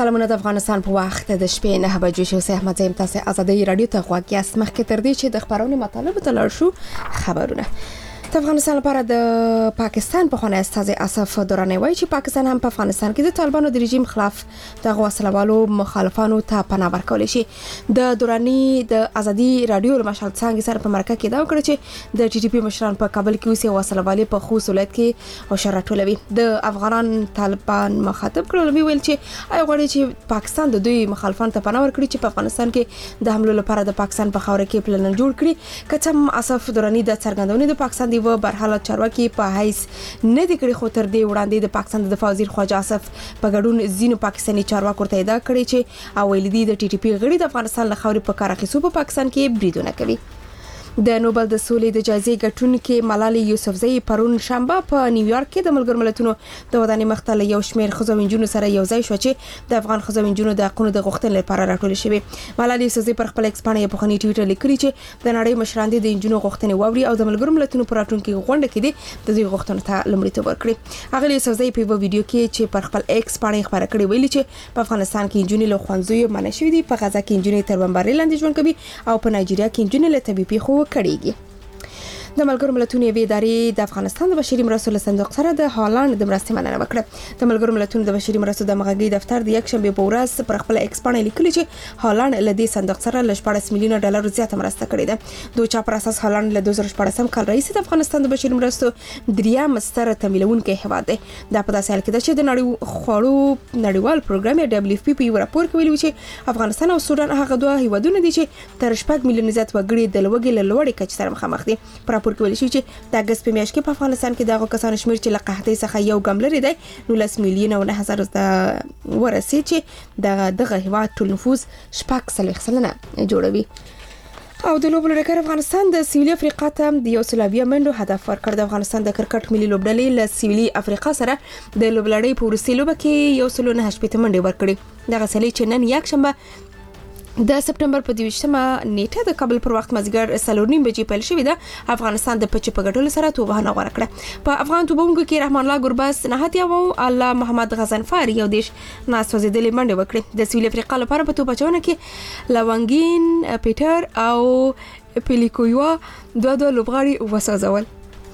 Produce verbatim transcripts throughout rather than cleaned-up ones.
سلامونه د افغانستان په وخت د شپې نه بجې شو. سه احمد زیم تاسو ازادي رادیو ته غواړئ اس مخکې تر دې چې د خبرونو مطالب ته لاړ شو. خبرونه د افغانستان لپاره د پاکستان په خونه استاذ اسف دوراني وایي چې پاکستان هم په افغانستان کې د طالبانو د رژیم خلاف د غوسلوالو مخالفانو ته پناه ورکول شي. د دوراني د ازادي رادیو مشال څنګه سره په مرکه کې دا وکړي چې د ټي ټي پی مشران په کابل کې اوسې غوسلوالي په خوست ولایت کې او شرطولوي. د افغان طالبان مخاطب کړل ویل چې آی غواړي چې پاکستان د دوی مخالفان ته پناه ورکړي چې په افغانستان کې د حملو لپاره د پاکستان په خاور کې پلان جوړ کړي. کچم اسف دوراني د څرګندونې د پاکستان و برحال چارواکي په حیث نه د کړي خو تر دې وړاندې د پاکستان د دفاع وزیر خواجه اسف په ګډون زینو پاکستاني چارواکو ته ادعا کړې چې اویل دي د ټي ټي پی غړي د افغانستان له خاورې په کار اخیستو په پاکستان کې بریدونه کوي. د نوبل د سولې د جایزې ګټونکې ملالۍ یوسفزۍ پرون شنبه په نیویارک کې د ملګرو ملتونو د ودانۍ مخته له یو شمېر ښځو او نجونو سره یو ځای شو چې د افغان ښځو او نجونو د حقونو د غوښتنې لپاره راټول شوي. ملالۍ یوسفزۍ پر خپل ایکس باندې په خني ټویټر لیکلي چې د نړۍ مشران د نجونو غوښتنې واوري او د ملګرو ملتونو پر راتلونکي غونډه کې د دوی غوښتنو ته لومړیتوب ورکړي. هغه یوسفزۍ په ویډیو کې چې پر خپل ایکس باندې خبره کړې ویلي چې په افغانستان کې نجونې له ښوونځیو منع شوي دي، په غزا کې نجونې تر بمبارۍ لاندې ژوند کوي او په نایجیریا کې نجونې له طبي پیښو کړيږي. د ملګرو ملتونو یوې ادارې د افغانستان د بشري مرستو له صندوق سره د هالند د مرستې مننه وکړه. د ملګرو ملتونو د بشري مرستو د مغاګي دفتر د یک شنبه په ورځ پر خپل ایکس باندې لیکلي چې هالند له دې صندوق سره ل شپږ میلیونه ډالر زیاته مرسته کړې ده. دوی چا پر اساس هالند له دوه زره شپږ کال رئیس د افغانستان د بشري مرستو دریم ستر تمویلونکی هیواد دی. دا په داسې حال کې ده چې د نړۍ خوړو نړیوال پروګرام دبليو اف پی په راپور کې ویلي چې افغانستان او سودان هغه دوه هیوادونه دي چې تر شپږ میلیونه زیات وګړي د لوږې له لوړې کچې سره مخامخ دي. په راپور کې ویل شوی چې د اگست په میاشت کې په افغانستان کې دغه کسانو شمیر چې له قحطۍ څخه یو ګام لري دی نولس میلیونه او نه هزار ورسید چې دغه دغه هیواد ټول نفوس شپږ سلويخ سلنه جوړوي. او د لوبډلې ډګر افغانستان د سویلي افریقا ته د یو سلویه منډو هدف ورکړ. د افغانستان د کرکټ ملي لوبډلې له سویلي افریقا سره د لوبډلې په وروستي لوبه کې یو سلو نه شپږ منډې ورکړې. دغه سلی چې نن یک شنبه د سپټمبر په دویشتمه نیټه د کابل پر وخت مازیګر سلور نیم بجې پیل شوې ده. افغانستان د پچ په ګټلو سره توبه نه غوړه کړه. په افغان توبونکو کې رحمان الله ګرباس نهاتیا او الله محمد غزنفر یو دیش ناس وزیدلې منډه وکړه. د سویل افریقا لپاره په توبه چونه کې لوانګین پیټر او پیلیکویوا دوه دوه لوبغاړي وسازول.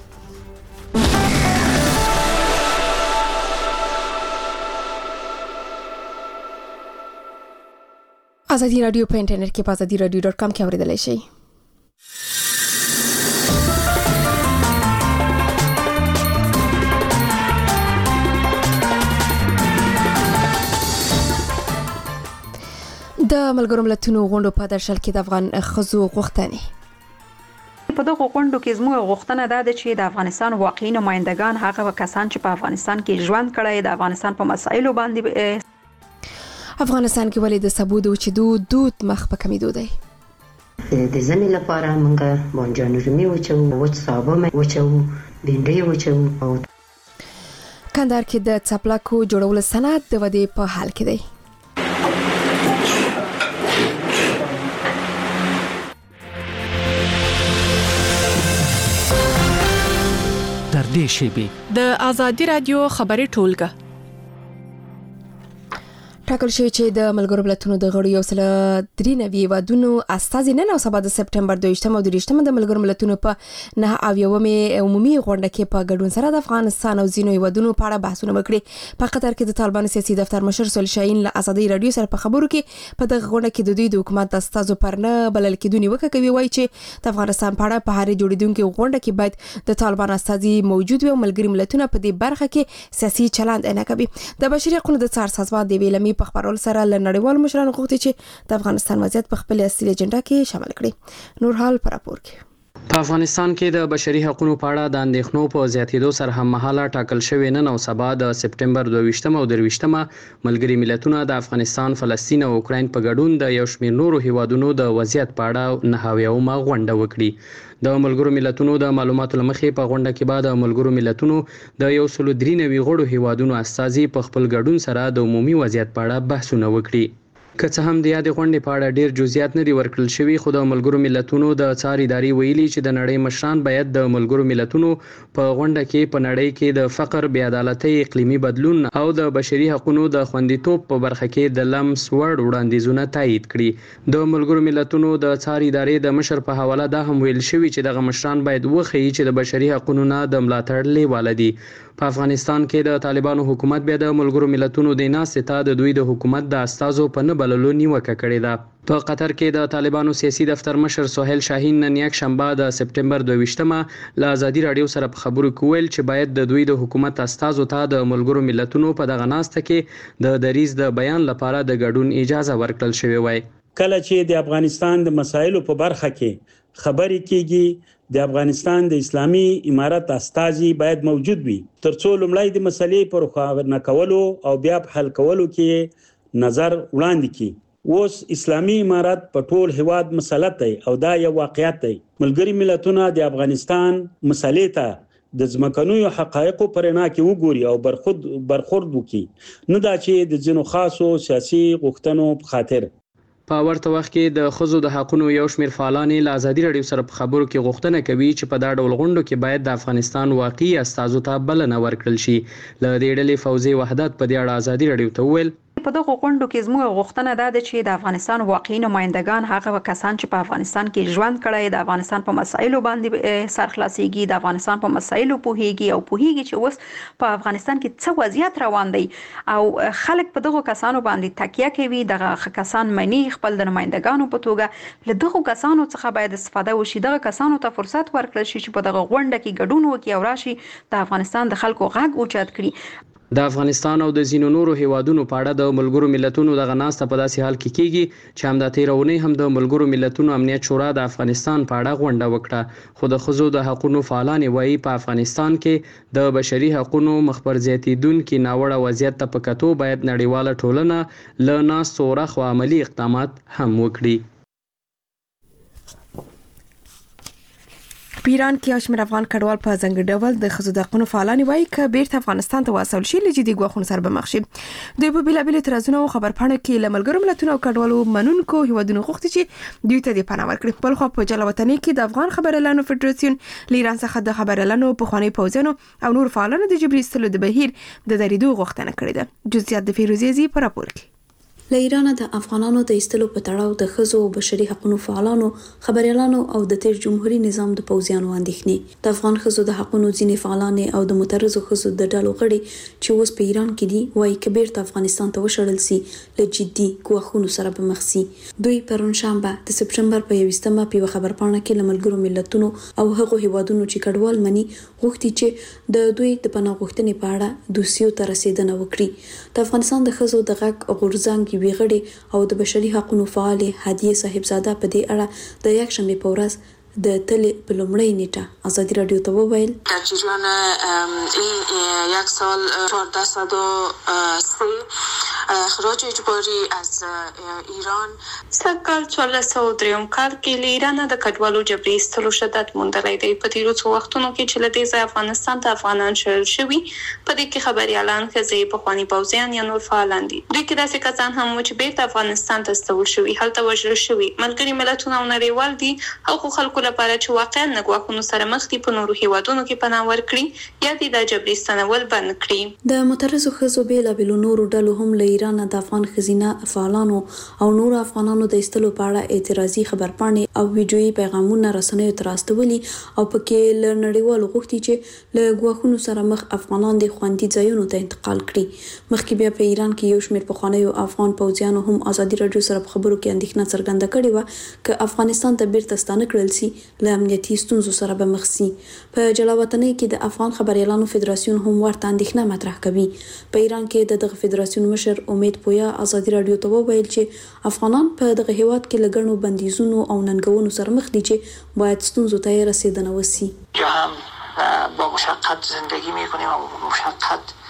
ازادي رادیو په انټرنیټ کې په ازادي رادیو ډاټ کام کې اوریدلای شئ. د ملګرو ملتونو غونډو په درشل کې د افغان ښځو غوښتنې په دغه غونډو کې زموږ غوښتنه ده چې د افغانستان واقعي نمائندگان هغه کسان چې په افغانستان کې ژوند کړي د افغانستان په مسایلو باندې افغانستان کې ولې د سبو د وچېدو دود مخ په کمیدو دی. د ځمې لپاره موږ بانجان رومي وچو، وچ سابه وچو، بینډۍ وچو. او کندهار کې د څپلکو جوړولو صنعت د ودې په حال کې دی. در دې شیبې د ازادي رادیو خبري ټولګه ټاکل شوی چې د ملګرو ملتونو د غړو یو سل درې نوي هیوادونو استازي نن او سبا د سپټمبر دویشتمه او دریشتمه د ملګرو ملتونو په نه اویومې عمومي غونډه کې په ګډون سره د افغانستان او ځینو هیوادونو په اړه بحثونه وکړي. په قطر کې د طالبان سیاسي دفتر مشر سول شاهین له ازادي رادیو سره په خبرو کې په دغه غونډه کې د دوی د حکومت د استازو پر نه بلل کېدونی وکړي کوي وایي چې د افغانستان په اړه په هر جوړیدونکو غونډه کې باید د طالبان استازي موجود وي او ملګري ملتونه په دې برخه کې سیاسي چلند نه کوي. د بشري حقوقو د څار سازمان د ویلمي په خبرول سره له نړیوال مشرانو غوښتي چې د افغانستان وضعیت په خپل اصلي اجنډا کې شامل کړي. نور حال پر راپور کې په افغانستان کې د بشري حقوقو په اړه د اندېښنو په زیاتېدو سره هم مهاله ټاکل شوی نن او سبا د سپټمبر دویشتمه او درویشتمه ملګري ملتونه د افغانستان، فلسطین او اوکراین په ګډون د یو شمېر نورو هیوادونو د وضعیت په اړه نهاویومه غونډه وکړي. د ملګرو ملتونو د معلوماتو لمخې په غونډه کې بعد د ملګرو ملتونو د یو سل درې نوي غړو هیوادونو استازي په خپل ګډون سره د عمومي وضعیت په اړه بحثونه وکړي. که څه هم د یادې غونډې په اړه ډیر جزئیات نه دي ورکړل شوي، خو د ملګرو ملتونو د څار ادارې ویلي چې د نړۍ مشران باید د ملګرو ملتونو په غونډه کې په نړۍ کې د فقر، بې عدالتۍ، اقلیمي بدلون او د بشري حقوقو د خوندیتوب په برخه کې د لمس وړ وړاندیزونه تایید کړي. د ملګرو ملتونو د څار ادارې د مشر په حواله دا هم ویل شوي چې دغه مشران باید وښیي چې د بشري حقوقو نه د ملاتړ لیواله دي. په افغانستان کې د طالبانو حکومت بیا د ملګرو ملتونو د ناستې ته د دوی د حکومت د استازو په نه بللو نیوکه کړې ده. په قطر کې د طالبانو سیاسي دفتر مشر سهیل شاهین نن یک شنبه د سپټمبر دوه ویشتمه له ازادي رادیو سره په خبرو کې ویل چې باید د دوی د حکومت استازو ته د ملګرو ملتونو په دغه ناسته کې د دریځ د بیان لپاره د ګډون اجازه ورکړل شوې وای. کله چې د افغانستان د مسایلو په برخه کې خبرې کیږي، د افغانستان د اسلامي امارت استازي باید موجود وي ترڅو لومړی د مسلې پر خبرنه کولو او بیا په حل کولو کې نظر وړاندې کړي. اوس اسلامي امارت په ټول هیواد مسلط دی او دا یو واقعیت دی. ملګري ملتونه د افغانستان مسلې ته د ځمکنیو حقایقو پر رڼا کې وګوري او برخورد برخورد وکړي، نه دا چې د ځینو خاصو سیاسي غوښتنو په خاطر. په ورته وخت کې د ښځو د حقوقو یو شمېر فعالان له ازادي رادیو سره په خبرو کې غوښتنه کوي چې په دا ډول غونډو کې باید د افغانستان واقعي استازو ته بلنه ورکړل شي. له دې ډلې فوزي وحدت په دې اړه ازادي رادیو ته وویل په دغه غونډو کې زموږ غوښتنه ده چې د افغانستان واقعي نمائندگان هغه کسان چې په افغانستان کې ژوند کړي، د افغانستان په مسایلو باندې سرخلاصيږي، د افغانستان په مسایلو پوهیږي او پوهیږي چې اوس په افغانستان کې څه وضعیت روان دی او خلک په دغه کسانو باندې تکیه کوي. دغه کسان مني خپل د نمائندگانو په توګه له دغه کسانو څخه باید استفاده وشي، دغه کسانو ته فرصت ورکړل شي چې په دغه غونډه کې ګډون وکړي او راشي د افغانستان د خلکو غږ اوچت کړي. د افغانستان او د ځینو نورو هیوادونو په اړه د ملګرو ملتونو دغه ناسته په داسې حال کې کیږي چې همدا تیره اونۍ هم د ملګرو ملتونو امنیت شورا د افغانستان په اړه غونډه وکړه، خو د ښځو د حقوقو فعالان وایي په افغانستان کې د بشري حقوقو مخبر زیاتیدونکو ناوړه وضعیت ته په کتو باید نړیواله ټولنه له ناستو راخوا عملی اقدامات هم وکړي. په ایران کې یو شمېر افغان کډوال په ځانګړي ډول د ښځو د حقوقو فعالان وایي چې بیرته افغانستان ته واستول شي له جدي ګواښونو سره به مخ شي. دوی په بېلابېلو اعتراضونو او خبرپاڼو کې له ملګرو ملتونو او کډوالو منونکو هیوادونو غوښتي چې دوی ته د پناه ورکړي. بل خو په جلا وطني کې د افغان خبريالانو فدراسیون له ایران څخه د خبريالانو پخواني پوځیانو او نور فعالانو د جبري ایستلو د بهیر د درېدو غوښتنه کړې ده. جزئیات د فیروزي زی په راپور کې. له ایران د افغانانو د ایستلو په تړاو د ښځو او بشري حقوقو فعالانو، خبريالانو او د تیر جمهوریت نظام د پوځیانو اندېښنې. د افغان ښځو د حقوقو ځینې فعالان او د مترزو ښځو د ډلو غړي چې اوس په ایران کې دي وایي چې بیرته افغانستان ته وشړل سي له جدي ګواښونو سره به مخ سي. دوی پرون شنبه د سپټمبر په یوویشتمه په خبرپاڼه کې له ملګرو ملتونو او هغو هیوادونو چې کډوال مني غوښتي چې د دوی د پناه غوښتنې په اړه دوسیو ته رسیدنه وکړي. د افغانستان د ښځو د غږ غورځنګ وی غړي او د بشري حقوقو فعال هدیه صاحبزاده په دې اړه د یک شنبه په ورځ د تلې په لومړۍ نیټه ازادي رادیو ته وویل در جریان این یک سال چهارده صد و سه اخراج اجباری از ایران سکال چهارده سوه و دریم کال کې له ایران د کډوالو جبري ایستلو شدت موندلی دی. په تیرو څو وختونو کې چې له دې ځایه افغانستان ته افغانان شړل شوي، په دې کې خبريالان، ښځې، پخواني پوځیان یا نور فعالان دي. دوی کې داسې کسان هم وو چې بیرته افغانستان ته استول شوي، هلته وژل شوي. ملګري ملتونه او نړیوال دي هغو خلکو لپاره چې واقعا نه ګواښونو سره مخ دي په نورو هیوادونو کې پناه ورکړي یا د جبري ستنول بند کړي. د مترزو ښځو بېلابېلو نورو ډلو هم له ایران د افغان ښځینه فعالانو او نورو افغانانو د ایستلو په اړه اعتراضي خبرپاڼې او ویډیويي پیغامونه رسنیو ته راستولي او پکې له نړیوالو غوښتي چې له ګواښونو سره مخ افغانان د خوندي ځایونو ته انتقال کړي. مخکې بیا په ایران کې یو شمېر پخوانیو افغان پوځیانو هم ازادي رادیو سره په خبرو کې اندېښنه څرګنده کړې وه چې افغانستان ته بیرته ستانه کړل سي له امنیتي ستونزو سره به مخ سي. په جلا وطنۍ کې د افغان خبريالانو فدراسیون هم ورته اندېښنه مطرح کوي. په ایران کې د دغه فدراسیون مشر امید پویا ازادي رادیو ته وویل چې افغانان په دغه هیواد کې له ګڼو بندیزونو او ننګونو سره مخ دي چې باید ستونزو ته رسیدنه وسی. یا هم با مشقت زندگی میکنیم و با مشقت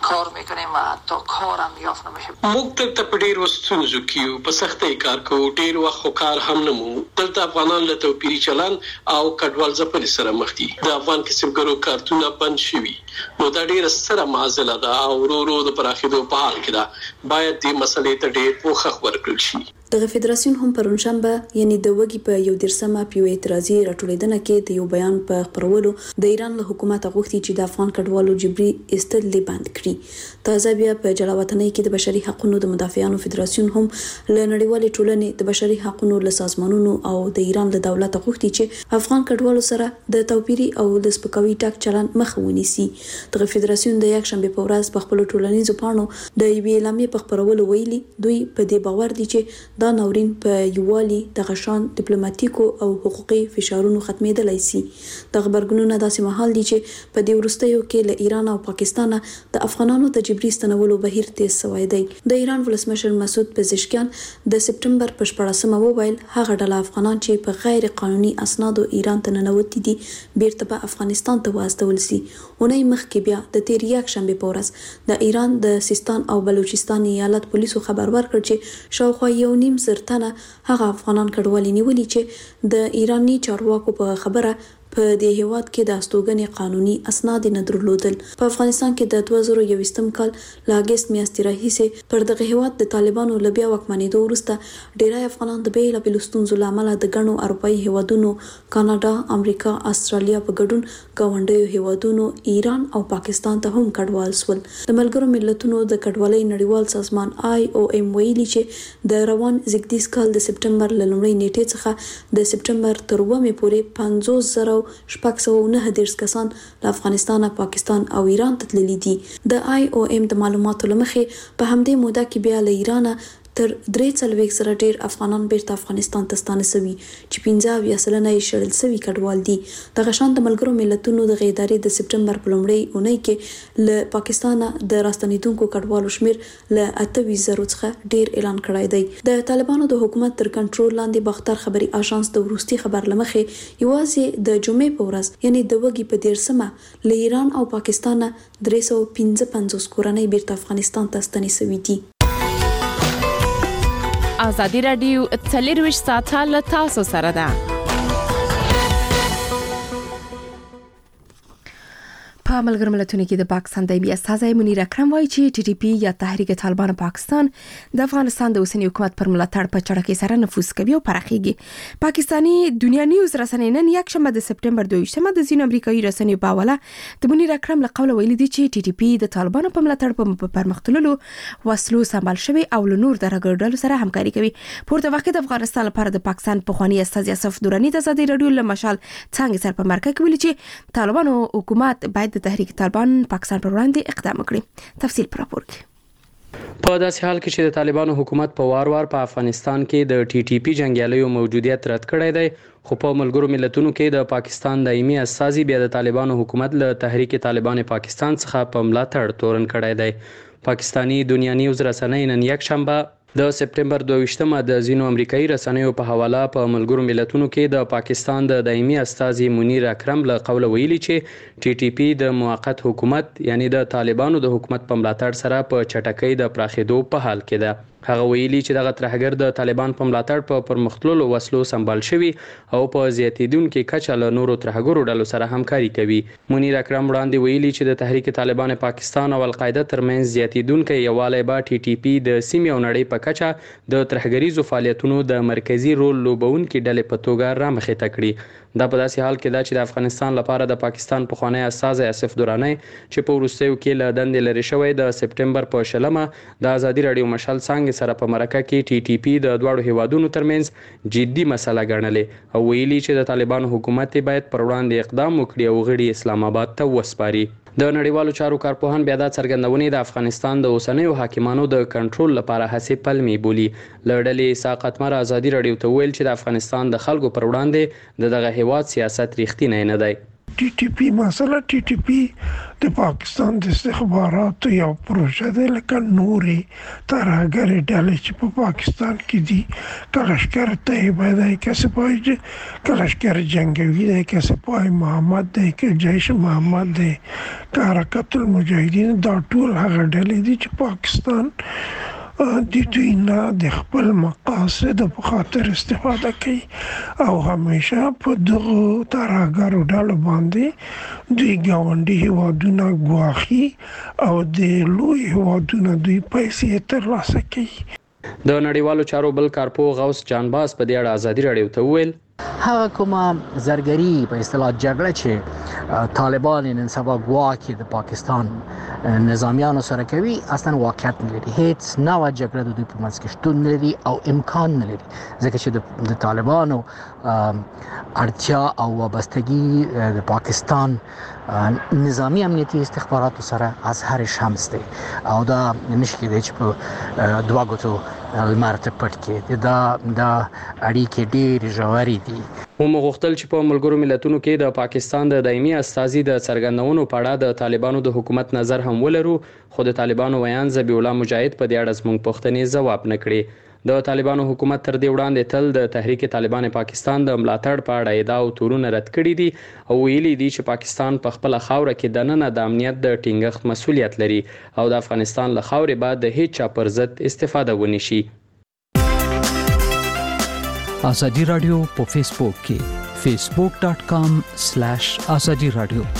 کار میکنیم و تا کار هم یافت نمیشه. موږ دلته په ډېرو ستونزو کې یو، په سختۍ کار کوو، ډېر وخت خو کار هم نه مو. دلته افغانان له توپیري چلن او کډوال ځپلې سره مخ دي. د افغان کسبګرو کارتونه بند شوي، نو دا ډېره ستره معضله ده او ورو ورو د پراخېدو په حال کې ده. باید دې مسلې ته ډېر پوښښ ورکړل شي. دغه فدراسیون هم پرونشنبه یعنی د وګي په یو درسمه پیو اعتراضي راټولیدنه کې د یو بیان په خبرولو د ایران له حکومت غوښتي چې د افغان کډوالو جبري استل بند کړي. تازه بیا په جلاوطنۍ کې د بشري حقوقو د مدافعانو فدراسیون هم له نړیوالې ټولنې د بشري حقوقو له سازمانونو او د ایران له دولت غوښتي چې افغان کډوالو سره د توپیري او د سپکاوي ټاک چلن مخه ونیسي. دغه فدراسیون د یک شنبه په ورځ په خپل ټولنیزو پاڼو د یوې اعلامیې په خبرولو ویلي دوی په دې باور دي چې دا ناورین په یووالي د غشان ډیپلوماټیکو او حقوقي فشارونو ختمېدلای شي. د خبرګونونو داسې مهال دي چې په دې وروستیو کې له ایران او پاکستان د افغانانو د جبري ستنولو بهیر تیز شوی دی. د ایران ولسمشر مسعود پزشکیان د سپټمبر په شپږمه وویل هغه ډله افغانان چې په غیر قانوني اسنادو ایران ته ننوتي دي بیرته په افغانستان ته واستول شي. اونۍ مخکې بیا د تیر یک شنبه په ورځ د ایران د سیستان او بلوچستان ایالت پولیسو خبر ورکړ چې شاوخوا یو نیم زر تنه هغه افغانان کډوالي نیولي چې د ایرانی چارواکو په خبره په دې هیواد کې د استوګنې قانوني اسناد نه درلودل. په افغانستان کې د دوه زره یوویشتم کال له اگست میاشتې راهیسې پر دغه هیواد د طالبانو له بیا واکمنېدو وروسته ډیری افغانان د بیلابېلو ستونزو له امله د ګڼو اروپایي هیوادونو، کاناډا، امریکا، استرالیا په ګډون ګاونډیو هیوادونو ایران او پاکستان ته هم کډوال شول. د ملګرو ملتونو د کډوالۍ نړیوال سازمان آی او ایم ویلي چې د روان زیږدیز کال د سپټمبر له لومړۍ نیټې څخه د سپټمبر تر اوومې پورې پنځوس زره شپږ سوه نهه دېرش کسان له افغانستان، پاکستان او ایران ته تللي دي. د آی او ایم د معلوماتو له مخې په همدې موده کې بیا له ایران تر درې څلوېښت زره ډېر افغانان بیرته افغانستان ته ستانه شوي چې پنځه اویا سلنه یې شړل شوي کډوال دي. دغه شان د ملګرو ملتونو د ادارې د سپټمبر په لومړۍ اونۍ کې له پاکستان د راستنېدونکو کډوالو شمیر له اته ویشت زرو څخه ډېر اعلان کړی دی. د طالبانو د حکومت تر کنټرول لاندې باختر خبري آژانس د وروستي خبر له مخې یوازې د جمعې په ورځ یعنی د وګي په دیرشمه له ایران او پاکستان درې سوه پنځه پنځوس کورنۍ بیرته افغانستان ته ستنې شوي دي. ازادي راډیو څلورویشت ساعته له تاسو سره ده. په ملګرو ملتونو کې د پاکستان دایمي استازی منیر اکرم وایي چې ټي ټي پی یا تحریک طالبان پاکستان د افغانستان د اوسنی حکومت پر ملاتړ په چړه کې سره نفوذ کوي او پراخیږي. پاکستانی دنیا نیوز رسنۍ نن یک شنبه د سپټمبر دوه ویشتمه د ځینو امریکایي رسنیو په حواله د منیر اکرم له قوله ویلي دي چې ټي ټي پی د طالبانو په ملاتړ په پرمختللو وسلو سمبال شوی او له نور درګر ډلو سره همکاري کوي. پورته وخت د افغانستان لپاره د پاکستان پخوانی استازی اسف درانی د ازادي راډیو له مشال څنګه سر په مرکه کې ویلي چې طالبانو حکومت باید د تحریک طالبان پاکستان پر وړاندې اقدام وکړي. تفصیل پر راپور کې. په داسې حال کې چې د طالبانو حکومت په وار وار په افغانستان کې د ټي ټي پی جنگیالیو موجودیت رد کړی دی، خو په ملګرو ملتونو کې د پاکستان دایمي استازي بیا د طالبانو حکومت له تحریک طالبان پاکستان څخه په ملاتړ تورن کړی دی. پاکستانی دنیا نیوز رسنۍ نن یک شنبه د سپټمبر دوه ویشتمه د ځینو امریکایي رسنیو په حواله په ملګرو ملتونو کې د پاکستان د دایمي استازي منیر اکرم له قوله ویلي چې ټي ټي پی د موقت حکومت یعنی د طالبانو د حکومت په ملاتړ سره په چټکۍ د پراخېدو په حال کې ده. هغه ویلي چې دغه ترهګر د طالبان په ملاتړ په پرمختللو وسلو سمبال شوی او په زیاتیدونکو کچه له نورو ترهګرو ډلو سره همکاري کوي. منیر اکرم وړاندې ویلي چې د تحریک طالبان پاکستان او القاعده ترمنځ زیاتیدونکو یووالی به ټي ټي پی د سیمې او نړۍ په کچه د ترهګریزو فعالیتونو د مرکزی رول لوبونکو ډلې په توګه رامخې تکړي. دا په داسې حال کې ده چې د افغانستان لپاره د پاکستان پخوانی استازی اسف درانی چې په وروستیو کې له دندې لرې شوی د سپټمبر په شلمه د ازادي راډیو مشال څنګه سره په مرکه کې ټي ټي پی د دواړو هیوادونو ترمنځ جدي مسله ګڼلې او ویلي چې د طالبانو حکومت باید پر وړاندې اقدام وکړي او غړي اسلام آباد ته وسپاري. د نړیوالو چارو کارپوهان بیا د څرګندونې د افغانستان د اوسنیو حاکمانو د کنټرول لپاره هڅې پلمې بولي. له ډلې ساقط مر ازادي راډیو ته ویل چې د افغانستان د خلکو پر وړاندې د دغه هیواد سیاست ریښتینی نه دی. ټي ټي پی مسله ټي ټي پی د پاکستان د استخباراتو یو پروژه ده لکه نورې ترهګرې ډلې چې په پاکستان کې دي. کلشکر طیبه دی که سپاه کلشکر جنگوي دی که سپاه محمد دی که جیش محمد دی که حرکت المجاهدین، دا ټول هغه ډلې دي چې پاکستان د دوی نه د خپل مقاصد په خاطر استفاده کوي او همیشه په دغه ترهګرو ډلو باندې دوی ګاونډي هیوادونه ګواښي او د لوی هیوادونه دوی پیسې ترلاسه کوي. د نړیوالو چارو بل کارپو غوث جانباز په دې اړه ازادي راډیو ته وویل هغه کومه زرګري په اصطلاح جګړه چې طالبان نن سبا ګواکې د پاکستان نظامیانو سره کوي اصلا واقعیت نه لري. هیڅ نوع جګړه د دوی په منځ کې شتون نه لري او امکان نه لري ځکه چې د طالبانو اړتیا او وابستګي د پاکستان نظامی امنیتي استخباراتو سره از هر شمس دی او دا نشي کېدای چې په دوه ګوتو لمر ته پټ کې دا دا اړیکې ډېرې ژورې دي. هم غوښتل چې په ملګرو ملتونو کې د پاکستان د دایمي استازي د څرګندونو په اړه د طالبانو د حکومت نظر هم ولرو، خو د طالبانو ویان ذبیح الله مجاهد په دې اړه زموږ پوښتنې ځواب نه کړي. د طالبانو حکومت تر دې وړاندې تل د تحریک طالبان پاکستان د ملاتړ په اړه ادعا او تورونه رد کړي دي او ویلي دي چې پاکستان په خپل خاوره کې د نن د امنیت د ټینګښت مسؤلیت لري او د افغانستان له خاورې بعد د هیڅ چا پر ضد استفاده ونی شي. ازادي رادیو په فیسبوک کې facebook dot com slash azadi radio.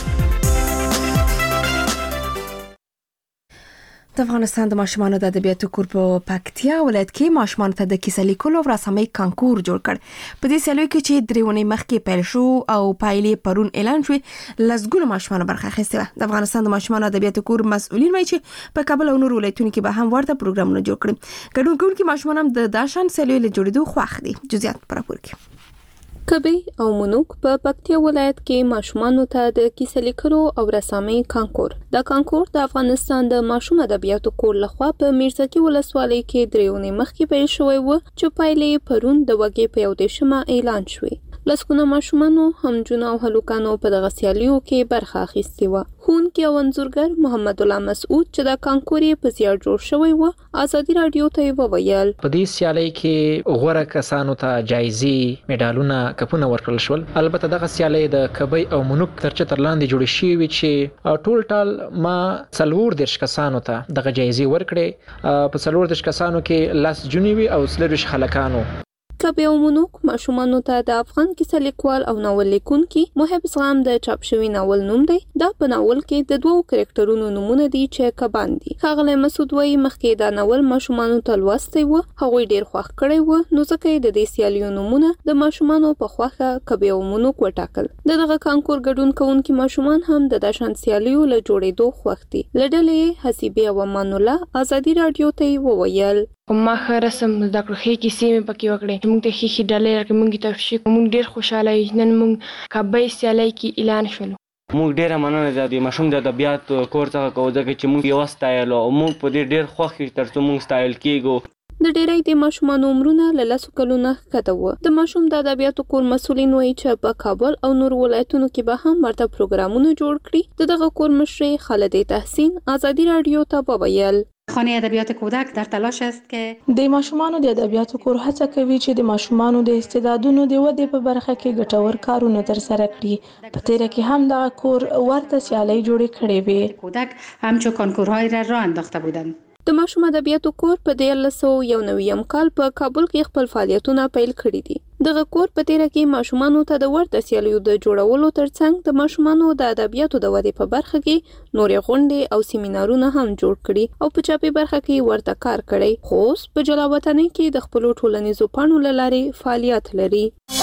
د افغانستان د ماشومانو د ادبیاتو کور په پکتیا ولایت کې ماشومانو ته د کیسه لیکلو او رسامۍ کانکور جوړ کړ. په دې سیالیو کې چې درې ونې مخکې پیل شو او پایلې پرون اعلان شوې، لسګونه ماشومان برخه اخیسته. د افغانستان د ماشومانو ادبیاتو کور مسؤلین وایي چې په کابل او نور ولایتونو کې به هم ورته پروګرامونه جوړ کړي. ګډون کوونکي ماشومان هم د داشان سیالیو له جوړېدو خوښ دي. جزئیات پر راپور کې کبي او منوک په پکتیا ولایت کې ماشومانو ته د کیسه لیکلو او رسامۍ کانکور. دا کانکور د افغانستان د ماشوم ادبیاتو کور لخوا په میرزکي ولسوالۍ کې درېونې مخکې پیل شوی و چې پایلې پرون د وګړي په یو دیشمه اعلان شوې. لسګونه ماشومانو همجونه او هلوکانو په دغه سیالیو کې برخه اخیستې وه. ښوونکی او انځورګر محمد الله مسعود چې دا کانکور یې په زیار جوړ شوی و ازادي راډیو ته یې وویل په دې سیالۍ کې غوره کسانو ته جایزې میډالونه کپونه ورکړل شول. البته دغه سیالۍ د کبي او منوک تر چتر لاندې جوړې شوې چې ټول ټال ما څلور دیرش کسانو ته دغه جایزې ورکړې. په څلور دیرش کسانو کې لاس جنوي او څلور خلکانو. کبي او منوک ماشومانو ته د افغان کیسه لیکوال او ناول لیکونکي محب زغام د چاپ شوی ناول نوم دی. دا په ناول کې د دوو کرکټرونو نومونه دي چې کبان دي. ښاغلی مسعود وایي مخکې دا ناول ماشومانو ته لوستی و، هغوی ډیر خوښ کړی و، نو ځکه یې د دې سیالیو نومونه د ماشومانو په خوښه کبي او منوک وټاکل. د دغه کانکور ګډون کوونکي ماشومان هم د داشان سیالیو له جوړېدو خوښ دي. له ډلې حسیبې او امان الله ازادي راډیو ته یې وویل ما ښه رسم زده کړو، ښې کیسې مې پکې وکړې، موږ ته ښې ښې ډلې راکړې، موږ یې تشویق کړو، موږ ډېر خوشحاله یو. نن موږ کابل سیالۍ کې اعلان شولو. موږ ډېره مننه ده د ماشوم د ادبیات کور څخه کوو ځکه چې موږ یې وستایلو او موږ په دې ډېر خوښ یو تر څو موږ ستایل کېږو. د ډېری د ماشومانو عمرونه له لسو کلونو ښکته وه. د ماشوم د ادبیاتو کور مسؤلین وایي چې په کابل او نور ولایتونو کې به هم ورته پروګرامونه جوړ کړي. د دغه کور مشرې خالدې تحسین ازادي راډیو ته وویل خانه ادبیات کودک در تلاش است که د ماشومانو د ادبیاتو کور هڅه کوي چې د ماشومانو د استعدادونو د ودې په برخه کې ګټور کارونه ترسره کړي. په تیره کې هم دا کور ورته سیالۍ جوړې کړې وې. کودک همچو کنکورهای را راه انداخته بودند. د ماشوم ادبیاتو کور په دیارلس سوه یو نوي کال په کابل کې خپل فعالیتونه پیل کړي دي. دغه کور په تیره کې ماشومانو ته د ورته سیالیو د جوړولو ترڅنګ د ماشومانو د ادبیاتو د ودې په برخه کې نورې غونډې او سیمینارونه هم جوړ کړي او په چاپي برخه کې ورته کار کړی. خو اوس په جلاوطنۍ کې د خپلو ټولنیزو پاڼو له لارې فعالیت لري.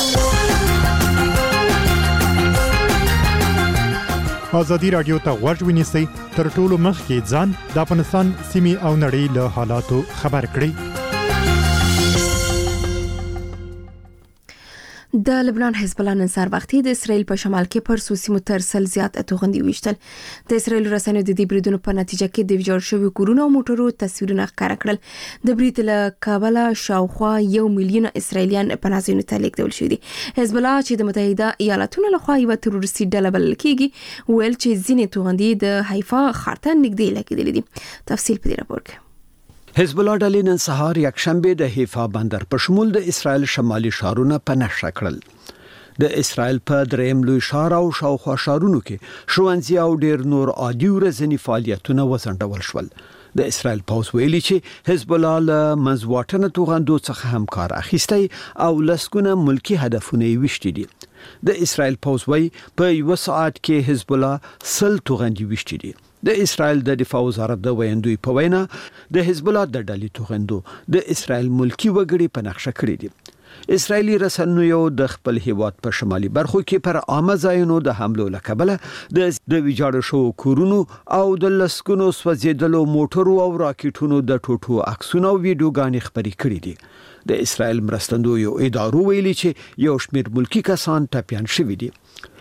ازادي راډیو ته غوږ ونیسئ، تر ټولو مخکې ځان د افغانستان سیمې او نړۍ له حالاتو خبر کړئ. د لبنان حزب الله نن سهار وختي د اسرایل په شمال کې پر سوسیمو تر سل زیات توغندي وشتل. د اسرایل رسنیو د دې بریدونو په نتیجه کې د ویجاړ شویو کورونو او موټرو تصویرونه ښکاره کړل. د برید له کابل شاوخوا یو میلیون اسرایلیان پناه ځایونو ته لیږدول شوي دي. حزب الله چې د متحده ایالاتونو لخوا یوه تروریستي ډله بلل کیږي ویل چې ځینې توغندي د حیفا ښار ته نږدې لګېدلې دي. تفصیل په دې راپور کې. حزب الله ډلې نن سهار یک شنبه د حیفا بندر په شمول د اسرایل شمالي ښارونه په نښه کړل. د اسرایل په دریم لوی ښار او شاوخوا ښارونو کې ښوونځي او ډیر نور عادي ورځني فعالیتونه وځنډول شول. د اسرایل پوز ویلي چې حزب الله له منځواټنه توغندو څخه هم کار اخیستی او لسګونه ملکی هدفونه یې وشتي دي. د اسرایل پوز وی په یو ساعت کې حزب الله سل توغندي وشتي دي. د اسرایل د دفاع وزارت د ویندوی په وینا د حزب الله د ډلې توغندو د اسرایل ملکی وګړي په نقشه کړی دي. اسرایلی رسنیو د خپل هیواد په شمالي برخو کې پر عامه ځایونو د حملو لکبله د د ویجاړ شو کورونو او د لسکونو سوځیدلو موټرو او راکټونو د ټوټو عکسونه او ویډیوګانې خبرې کړې دي. د اسرایل مرستندویو ادارو ویلي چې یو شمېر ملکی کسان ټپیان شوي دي.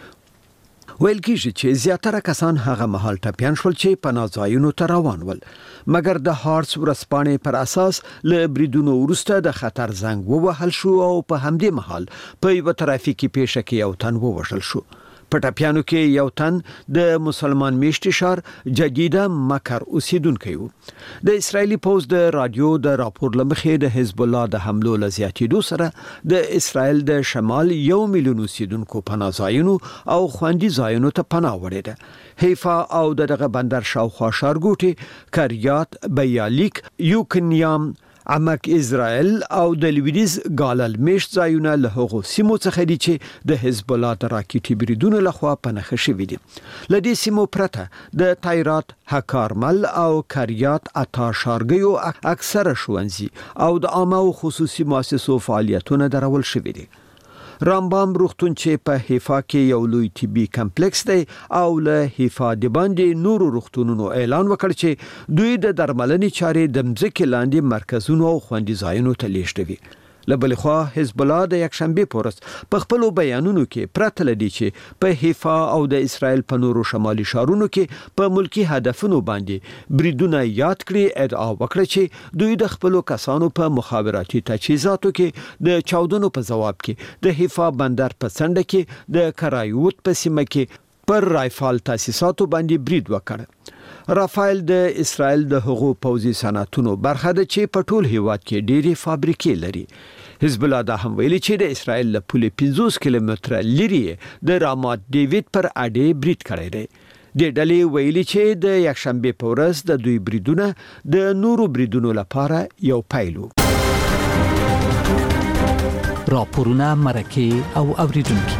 ویل کېږي چې زیاتره کسان هغه مهال ټپیان شول چې پناه ځایونو ته روان ول، مګر د هارتس ورځپاڼې پر اساس له بریدونو وروسته د خطر زنګ ووهل شو او په همدې مهال په یوه ترافیکي پیښه کې یو تن ووژل شو. په ټپیانو کې یو تن د مسلمان میشتي ښار جدیده مکر اوسیدونکی و. د اسرایلی پوز د رادیو د راپور لمخې د حزب الله د حملو له زیاتېدو سره د اسرایل د شمال یو میلیون اوسیدونکو پناه ځایونو او خوندي ځایونو ته پناه وړې ده. حیفا او دغه بندر شاوخوا ښارګوټي کریات، بیالیک، یوکنیام، عمق اسرائیل او د لویدیز ګالل میشت ځایونه له هغو سیمو څخه دي چې د حزب الله د راکټي بریدونو لخوا په نښه شوي دي. له دې سیمو پرته د تایرات، هکارمل او کریات اتا ښارګیو اکثره ښوونځي او د عامه او خصوصي مؤسسو فعالیتونه درول شوي دي. رامبام روغتون چې په حیفا کې یو لوی طبي کمپلیکس دی او له حیفا د باندې نورو روغتونونو اعلان وکړ چې دوی د درملنې چارې د مځکې لاندې مرکزونو او خوندي ځایونو ته لیږدوي. له بلې خوا حزب الله د یکشنبې په ورځ په خپلو بیانونو کې پرته له دې چې په حیفا او د اسرایل په نورو شمالي ښارونو کې په ملکی هدفونو باندې بریدونه یاد کړي، ادعا وکړه چې دوی د خپلو کسانو په مخابراتي تجهیزاتو کې د چاودنو په ځواب کې د حیفا بندر په څنډه کې د کرایوت په سیمه کې پر رایفال تاسیساتو باندې برید وکړ. رافایل د اسرایل د هغو پوځي صنعتونو برخه ده چې په ټول هیواد کې ډېری فابریکې لري. حزب الله دا هم ویلي چې د اسرایل له پولې پنځوس کیلومتره لري د رامات ډیوید پر اډې برید کړی دی. د ډلې ویلي چې د یکشنبې په ورځ د دوی بریدونه د نورو بریدونو لپاره یو پیل و. راپورونه، مرکې او اوریدونکي.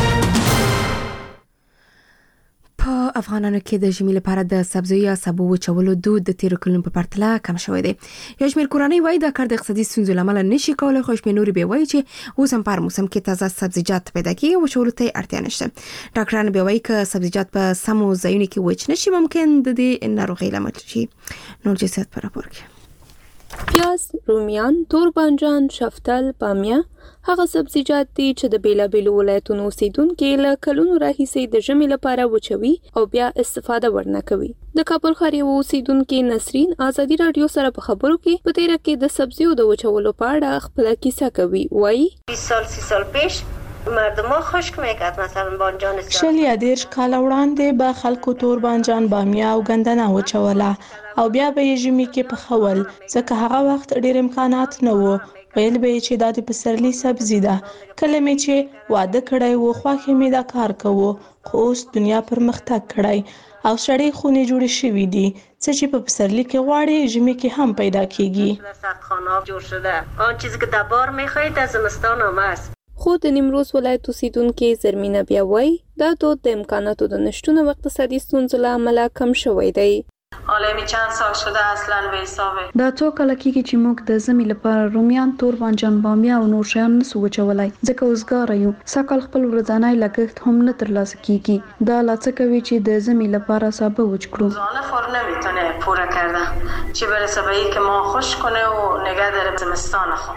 په افغانانو کې د ژمي لپاره د سبزیو یا سبو وچولو دود د تیرو کلونو په پرتله کم شوی دی. یو شمېر کورنۍ وایي دا کار د اقتصادي ستونزو له امله نشي کولی، خو شمېر نورې بیا وایي چې اوس هم په هر موسم کې تازه سبزیجات پیدا کېږي او وچولو ته یې اړتیا نشته. ډاکټران بیا وایي که سبزیجات په سمو ځایونو کې وچ نشي ممکن د دې ناروغۍ لامل شي. نور جزئیات په راپور کې. پیاز، رومیان، تور بانجان، شفتل، بامیه هغه سبزیجات دي چې د بیلابیلو ولایتونو اوسیدونکي له کلونو راهیسې د ژمي لپاره وچوي او بیا استفاده ورنه کوي. د کابل ښار یو اوسیدونکي نسرین ازادي رادیو سره په خبرو کې په تیره کې د سبزیو د وچولو په اړه خپله کیسه کوي. وایي بیست سال سی سال پیش مردم ها خشک میکرد، مثلا بانجان شل یا دیرش کال وړاندې به خلکو تور بانجان، بامیه او ګندنه وچوله او بیا به یې ژمي کې پخول، ځکه هغه وخت ډېر امکانات نه وو. ویل به یې چې دا د پسرلي سبزي ده. کله مې چې واده کړی و خوښې مې دا کار کوو، خو اوس دنیا پرمختګ کړی او سړې خونې جوړې شوي دي، څه چې په پسرلي کې غواړي ژمي کې هم پیدا کیږي. سردخانه جوړ شده، آن چیزی که در بار میخواهید در زمستان هم است. خو د نیمروز ولایت اوسیدونکي زرمینه بیا وایي دا دود د امکاناتو د نشتون او اقتصادي ستونزو له امله کم شوی دی. حالا می چند سال شده اصلا به حسابه. دا څو کله کېږي چې موږ د ژمي لپاره رومیان، تور بانجان، بامیه او نور شیان نسو وچولای، ځکه وزګاره یو. سږکال خپل ورځنی لګښت هم نه ترلاسه کیږي. دا لا څه کوي چې د ژمي لپاره سابه وچ کړو. روزانه فور نمیتونه پوره کردن، چی برسه به این که ما خوش کنه و نگه داره زمستان خو.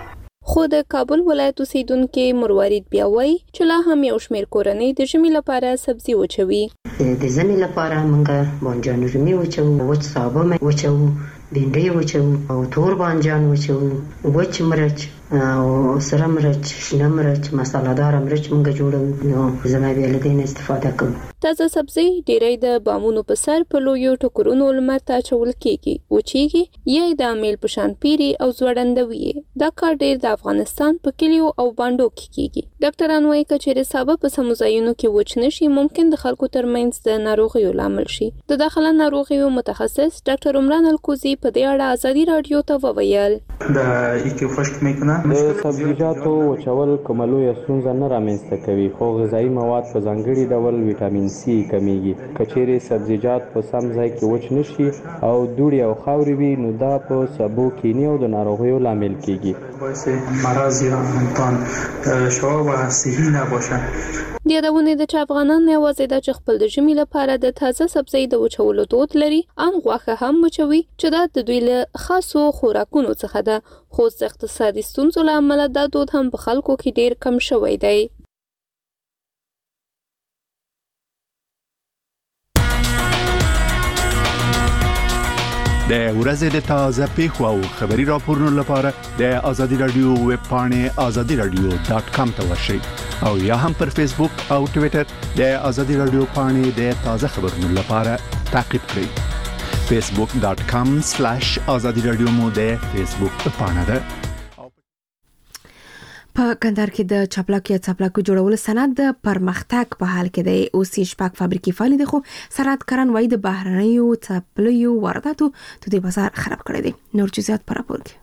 خو د کابل ولایت اوسیدونکو مروارید بیا وایي چې لا هم یو شمېر کورنۍ د ژمي لپاره سبزي وچوي. د ژمي لپاره موږ بانجان رومي وچو، وچ سابه وچو، بینډۍ وچو او تور بانجان وچو، وچ مرچ او سره مرچ، شنه مرچ، مساله دار مرچ موږ جوړو. نو زما بیا له دې استفاده کوم. تازه سبزي ډیری د بامونو په سر په لویو ټکرونو لمر ته اچول کیږي، وچیږي یا د امیل په شان پیری او زوړندوي. دا کار ډیر د افغانستان په کلیو او باندو کې کیږي. ډاکټران وايي چې سابه په سمو ځایونو کې وچ نشي ممکن د خلکو ترمنځ د ناروغیو لامل شي. د داخله ناروغیو متخصص ډاکټر عمران الکوزي په دې اړه ازادي رادیو ته وویل. د ایکو خشک میکنه د سبزیجاتو وچول کوملو یا ستونزه نه رامنځته کوي، خو غذایی مواد په ځانګړي ډول ویټامین سی کمیږي. کچېرې سبزیجات په سم ځای کې وچ نشي او دوړې او خاورې وي نو دا په سبو کینی او د ناروغیو لامل کیږي. باعث مرض یا امکان شوا و صحی نباشه. د یادونه د چا افغانان نه یوازې د خپل د ژمي لپاره د تازه سبزی د وچولو دود لري، ان غوښه هم وچوي چې دا د دوی له خاصو خوراکونو څخه ده. خو د اقتصادي ستونزو له امله دا دود هم په خلکو کې ډیر کم شوی دی. د ورځې د تازه پیښو او خبري راپورونو لپاره د آزادي رادیو ویب پاڼې آزادي رادیو ډاټ کام ته ورشئ او یا هم پر فیسبوک او ټوئیټر د آزادي رادیو پاڼې د تازه خبرونو لپاره تعقیب کړئ. فیسبوک ډاټ کام سلیش آزادي رادیو مو د فیسبوک پاڼه ده. په کندهار کې د چاپلاکو یا څپلاکو جوړولو صنعت د پرمختګ په حال کې دی. اوس یې شپږ فابریکې فعال دي، خو صنعتکاران وايي د بهرنیو څپلیو وارداتو د دې بازار خراب کړی دی. نور جزئیات په راپور کې.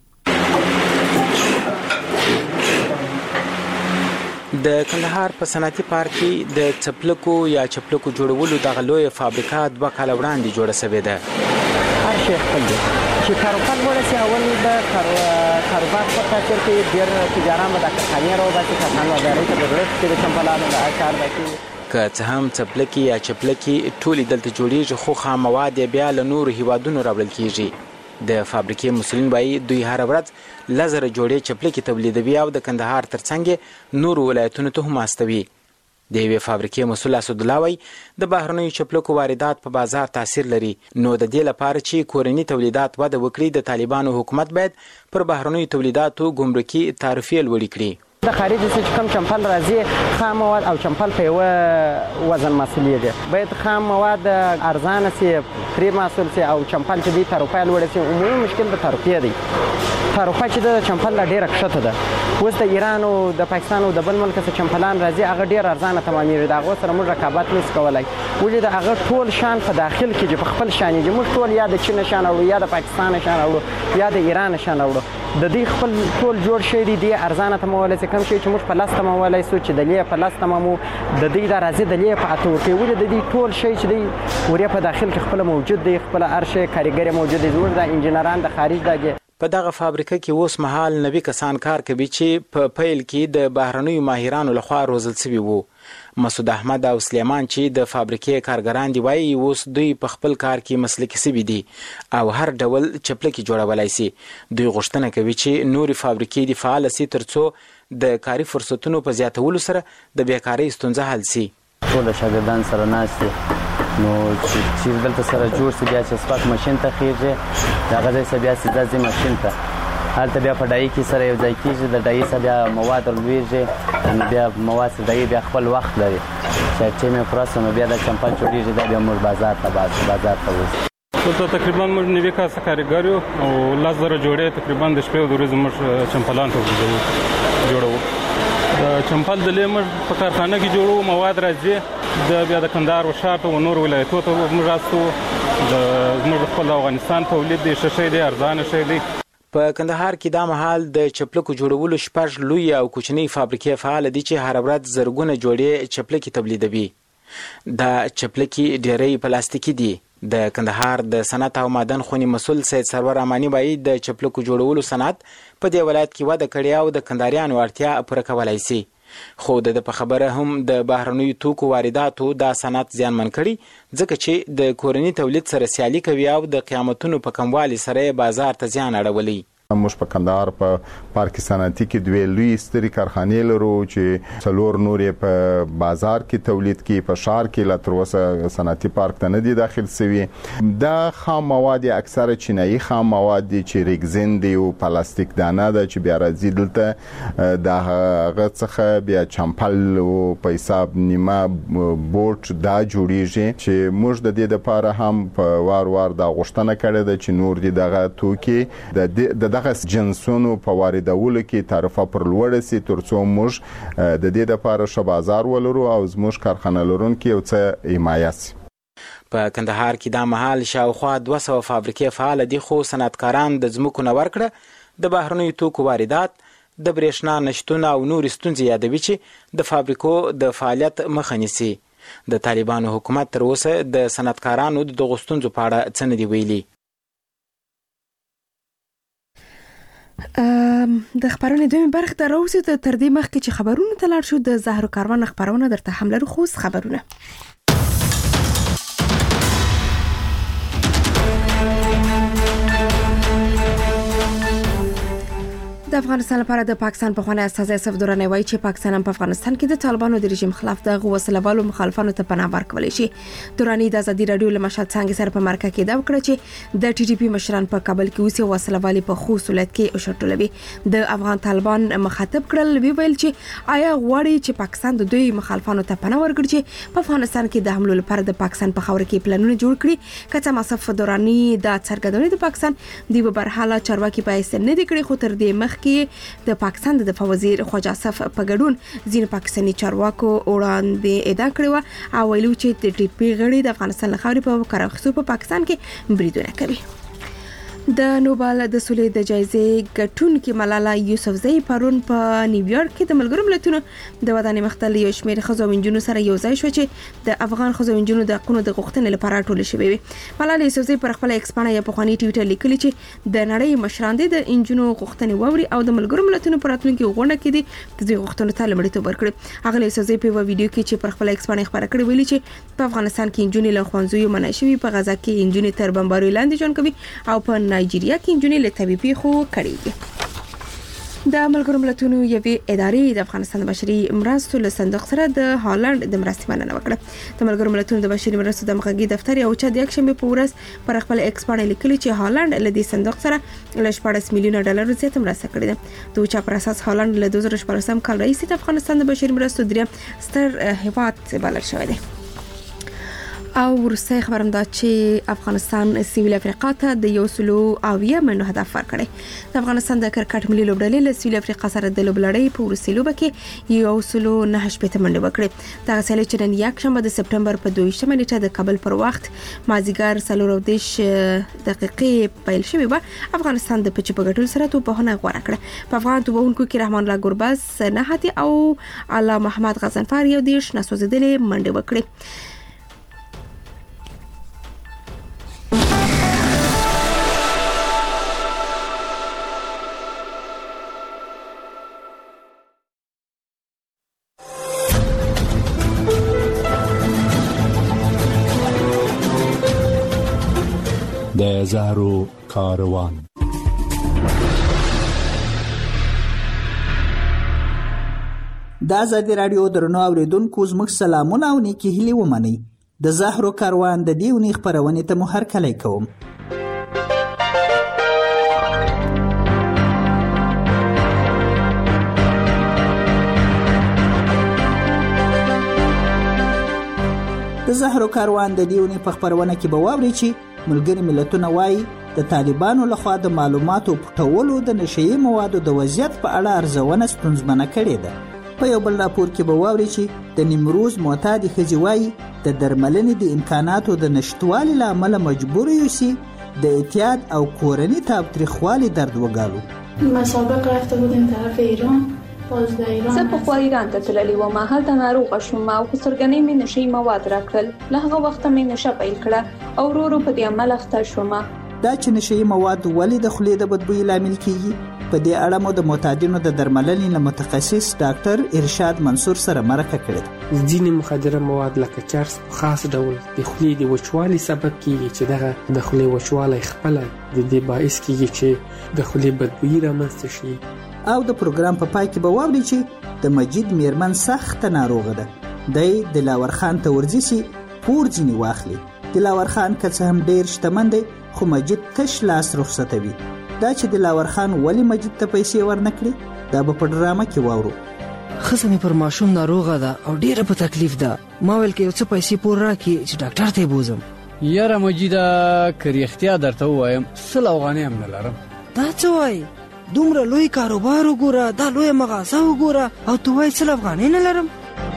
د کندهار په صنعتي پارک کې د څپلکو یا چپلکو جوړولو دغه لویه فابریکه دوه کاله وړاندې جوړه شوې ده. هر شي خپل دی چې کاروبار ورسي اول د کاروبار په خاطر کې ډیر تجاران د کارخانې راوځي، کارخانه وداري ته ضرورت کې د چمپلانو د کار دی. که څه هم څپلکي یا چپلکي ټولې دلته جوړیږي، خو خام مواد یې بیا له نورو هیوادونو راوړل کیږي. د فابریکې مسؤلین وايي دوی هر ورځ لزر جوړې چپلکي تولیدوي او د کندهار ترڅنګ نورو ولایتونو ته هم استوي. د یوې فابریکې مسؤل اسد الله وايي د بهرنیو چپلکو واردات په بازار تاثیر لري، نو د دې لپاره چې کورني تولیدات وده وکړي د طالبانو حکومت باید پر بهرنیو تولیداتو ګمرکي تعرفې لوړې کړي. د خارج څخه کوم چمپل راځي خام مواد او چمپل په یو وزن مسئله دي، باید خام مواد ارزانه سي، فری محصول سي او چمپل چې دی تعرفه لوړ سي. عمومي مشکل د تعرفه دی. تعرفه چې د چمپل ډیره کښته ده. اوس د ایران او د پاکستان او د بل ملک څخه چمپلان راځي، هغه ډیر ارزانه تمامېږي. دا غو سره موږ رقابت نس کولای. ولې د هغه ټول شان په داخل کې چې په خپل شان دي، موږ ټول یا د چین شان او یا د پاکستان شان او یا د ایران شان او د دې خپل ټول جوړ شي دي د ارزانه تمویل څخه کم شي چې موږ په لاس تمویل سو چې د لې په لاس تمامو د دې د راځي د لې په اتو کې ولې د دې ټول شي چې دی وریا په داخل کې خپل موجود دی، خپل ارشه کاریګر موجود دی، زموږ د انجنیران د خارج دغه په دغه فابریکه کې اوس مهال نوي کسان کار کوي چې په پیل کې د بهرنیو ماهرانو لخوا روزل شوي وو. مسعود احمد او سلیمان چې د فابریکې کارګران دی وايي اوس دوی په خپل کار کې مسلکي شوي دي او هر ډول چپلکي جوړولای شي. دوی غوښتنه کوي چې نوري فابریکې د فعال سي ترڅو د کاري فرصتونو په زیاتولو سره د بیکارۍ ستونزه حل شي. ټول شاګردان سره ناشته نو چې دلته سره جوړ سي بیا چې سپاک ماشين ته خېږي دا غځي بیا سي ځي ماشين ته هلته بیا په ډای کې سره یو ځای کېږي، د ډای سره بیا مواد لویږي، بیا مواد سره ډای بیا خپل وخت لري چې چې مې پروسه نو بیا د چمپل جوړیږي دا بیا موږ بازار ته بازار ته وځي. ته تقریبا موږ نوي کاسه کارګر یو او لاس زره جوړې تقریبا د شپې او د ورځې موږ چمپلان ته جوړو. د چمپل د لیمر په کارخانه کې جوړو، مواد راځي د بیا د کندهار او شار ته نور ولایتونو ته موږ راستو. د موږ خپل افغانستان تولید دی شې دی ارزانه شې دی. په کندهار کې دا مهال د چپلکو جوړولو شپږ لوی او کوچنی فابریکې فعال دي چې هر ورځ زرګونه جوړې چپلکي تولیدوي. دا چپلکي ډېری پلاستیکي دي. د کندهار د صنعت او معدن خونی مسؤل سید سرور امانی وايي د چپلکو جوړولو صنعت په دې ولایت کې وده کړې او د کندهاریانو اړتیا پوره کولای شي. خو د په خبره هم د بهرنیو توکو وارداتو دا صنعت زیانمن کړي، ځکه چې د کورني تولید سره سیالي کوي او د قیمتونو په کموالي سره بازار ته زیان اړولی. موږ په کندهار په پارک صنعتي کې دوه لوی ستري کارخانې لرو چې څلور نورې په بازار کې تولید کې په شهر کې لا تر اوسه صنعتي پارک ته نه دي داخل شوي. دا خام مواد اکثره چینایي خام مواد دي چې ریګزین دی او پلاستیک دانه ده چې بیا راځي دلته د هغه څخه بیا چمپل او په حساب نیمه بوټ دا جوړیږي چې موږ د دې لپاره هم په وار وار دا غوښتنه کړې ده چې نور دي دغه توکي د دغه جنسونو په واردولو کې تعرفه پر لوړ سي ترڅو موږ د دې لپاره ښه بازار ولرو او زموږ کارخانه لرونکي یو څه حمایت سي. په کندهار کې د مهال شاوخوا دوه سوه فابریکې فعال دي خو صنعتکاران د ځمکو نه ورکړه د بهرنیو توکو واردات د برېښنا نشتون او نور ستونزې یادوي چې د فابریکو د فعالیت مخه نیسي. د طالبانو حکومت تر اوسه د صنعتکارانو د دغو ستونزو په اړه څه نه دي ویلي. د خبرونې دویمه برخه ته راوځو. تر دې مخکې چې خبرونه ته لاړ شو د زهرو کاروان خبرونه درته هم لرو خو خبرونه د افغانستان لپاره د پاکستان په خوانه استازي اسف دوراني وایي چې پاکستان په افغانستان کې د طالبانو د رژیم خلاف د غوسلوالو مخالفانو ته پناه ورکولې شي. دوراني د ازادي رادیو له مشهد څنګه سره په مرکه کې دا وکړه چې د ټي ټي پی مشران په کابل کې اوسې وسلوالي په خو صورت کې او شرطلوي د افغان طالبان مخاطب کړل. وی ویل چې آیا غواړي چې پاکستان د دوی مخالفانو ته پناه ورکړي چې په افغانستان کې د حملو لپاره د پاکستان په خاور کې پلانونه جوړ کړي. کڅه اسف دوراني د څرګندونې د پاکستان دی په برحاله چارواکي پایسته نه دي کړی خو تر دې مخ کې د پاکستان د دفاع وزیر خواجه اسف په ګډون ځینې پاکستاني چارواکو وړاندې ادعا کړې او ویلو چې د ټي پی غړي د افغانستان لخوا په کارخصو په پاکستان کې بریدونه کوي. د نوبل د سولې د جایزې ګټونکې ملاله یوسفزۍ پرون په نیویارک کې د ملګرو ملتونو د ودانۍ مختل یو شمېر ښځو او نجونو سره یو ځای شو چې د افغان ښځو او نجونو د حقونو د غوښتنې لپاره ټول شوي وي. ملاله یوسفزۍ پر خپل ایکس باندې یو پخوانی ټویټر لیکلی چې د نړۍ مشران د نجونو غوښتنې ووري او د ملګرو ملتونو پر راتلونکي غونډه کې د دوی غوښتنو ته لومړیتوب ورکړي. هغه یوسفزۍ په ویډیو کې چې پر خپل ایکس باندې خبره کړې ویلي چې په افغانستان کې نجونې له ښوونځیو منع شوي، په غزا کې نجونې تر بمبارۍ لاندې ژوند کوي او په نایجیریا کې نجونې له طبيبي خو کړي. د ملګرو ملتونو یوې ادارې د افغانستان د بشري مرستو له صندوق سره د هالند د مرستې مننه وکړه. د ملګرو ملتونو د بشري مرستو د مخګي دفتر یو چا د یکشنبه په ورځ پر خپل ایکس باندې لیکلي چې هالند له دې صندوق سره له شپږ میلیونه ډالر زیات مرسته کړې ده. د چا پر اساس هالند له دوه زره شپږم کال راهیسې د افغانستان د بشري مرستو دریم ستر هیواد بلل شوی دی. او ورسته خبرم دا چې افغانستان سویل افریقا ته د یو سلو اویا منو هدف ورکړي. د افغانستان د کرکټ ملي لوبډلې له سویل افریقا سره د لوبلړۍ په ورسته لوبه کې یو سلو نه شپږ منډه وکړي. دا غسل چې نن یک شنبه د سپټمبر په دویشتمه نیټه د کابل پر وخت مازیګر څلور او دیش دقیقې پیل شوی و. افغانستان د پچ په ګټل سره توپونه غوړه کړه. په افغان توپونکو کې رحمان الله ګربز نه هاتي او الله محمد غزنفر یو دیش نسوځیدلې منډه وکړي. د زهرو کاروان. د ازادي رادیو درنو اوریدونکو زموږ سلامونه او نیکی هیلې ومنئ. د زهرو کاروان د دې ونې خپرونې ته مو هرکلی کوم. د زهرو کاروان د دې ونې په خپرونه کې به واورئ چې ملګري ملتونه وایي د طالبانو لخوا د معلوماتو پټولو د نشئی موادو د وضعیت په اړه ارزونه ستونزمنه کړې ده. په یو بل راپور کې به واورئ چې د نیمروز معتادې ښځې وایي د درملنې د امکاناتو د نشتوالي له امله مجبور یوسي د اعتیاد او کورني تاوتریخوالي درد وګالو. مسابقه رفته بودیم طرف ایران. زه په خوا ایران ته تللی وم. هلته ناروغه شوم او په سرګنۍ مې نشي مواد راکړل. له هغه وخته مې نشه پیل کړه او ورو ورو په دې عمل اخته شوم. دا چې نشئی مواد ولې د خولې د بدبوی لامل کیږي، په دې اړه مو د معتادینو د درملنې له متخصص ډاکټر ارشاد منصور سره مرکه کړې ده. ځینې مخدره مواد لکه چرس په خاص ډول د خولې د وچوالي سبب کیږي چې دغه د خولې وچوالی خپله د دې باعث کیږي چې د خولې بدبویي رامنځته شي. او د پروګرام په پا پای کې به واوري چې د مجید میرمن سخته ناروغه ده. دی دلاور خان ته ورځي چې پور ځینې واخلي. دلاور خان که څه هم ډیر شتمن دی خو مجید تش لاس رخصتوي. دا چې دلاور خان ولی مجید ته پیسې ورنکړي دا به په ډرامه کې واورو. خزه مې پر ماشوم ناروغه ده او ډیره په تکلیف ده. ما ویل کې یو څه پیسې پور راکړي چې ډاکټر ته بوزم. یاره مجیده که رښتیا درته ووایم سل افغانۍ هم نه لرم. دا څه وایي؟ دومره لوی کاروبار وګوره، دا لویه مغازه وګوره او ته وایي سل افغانۍ نه لرم.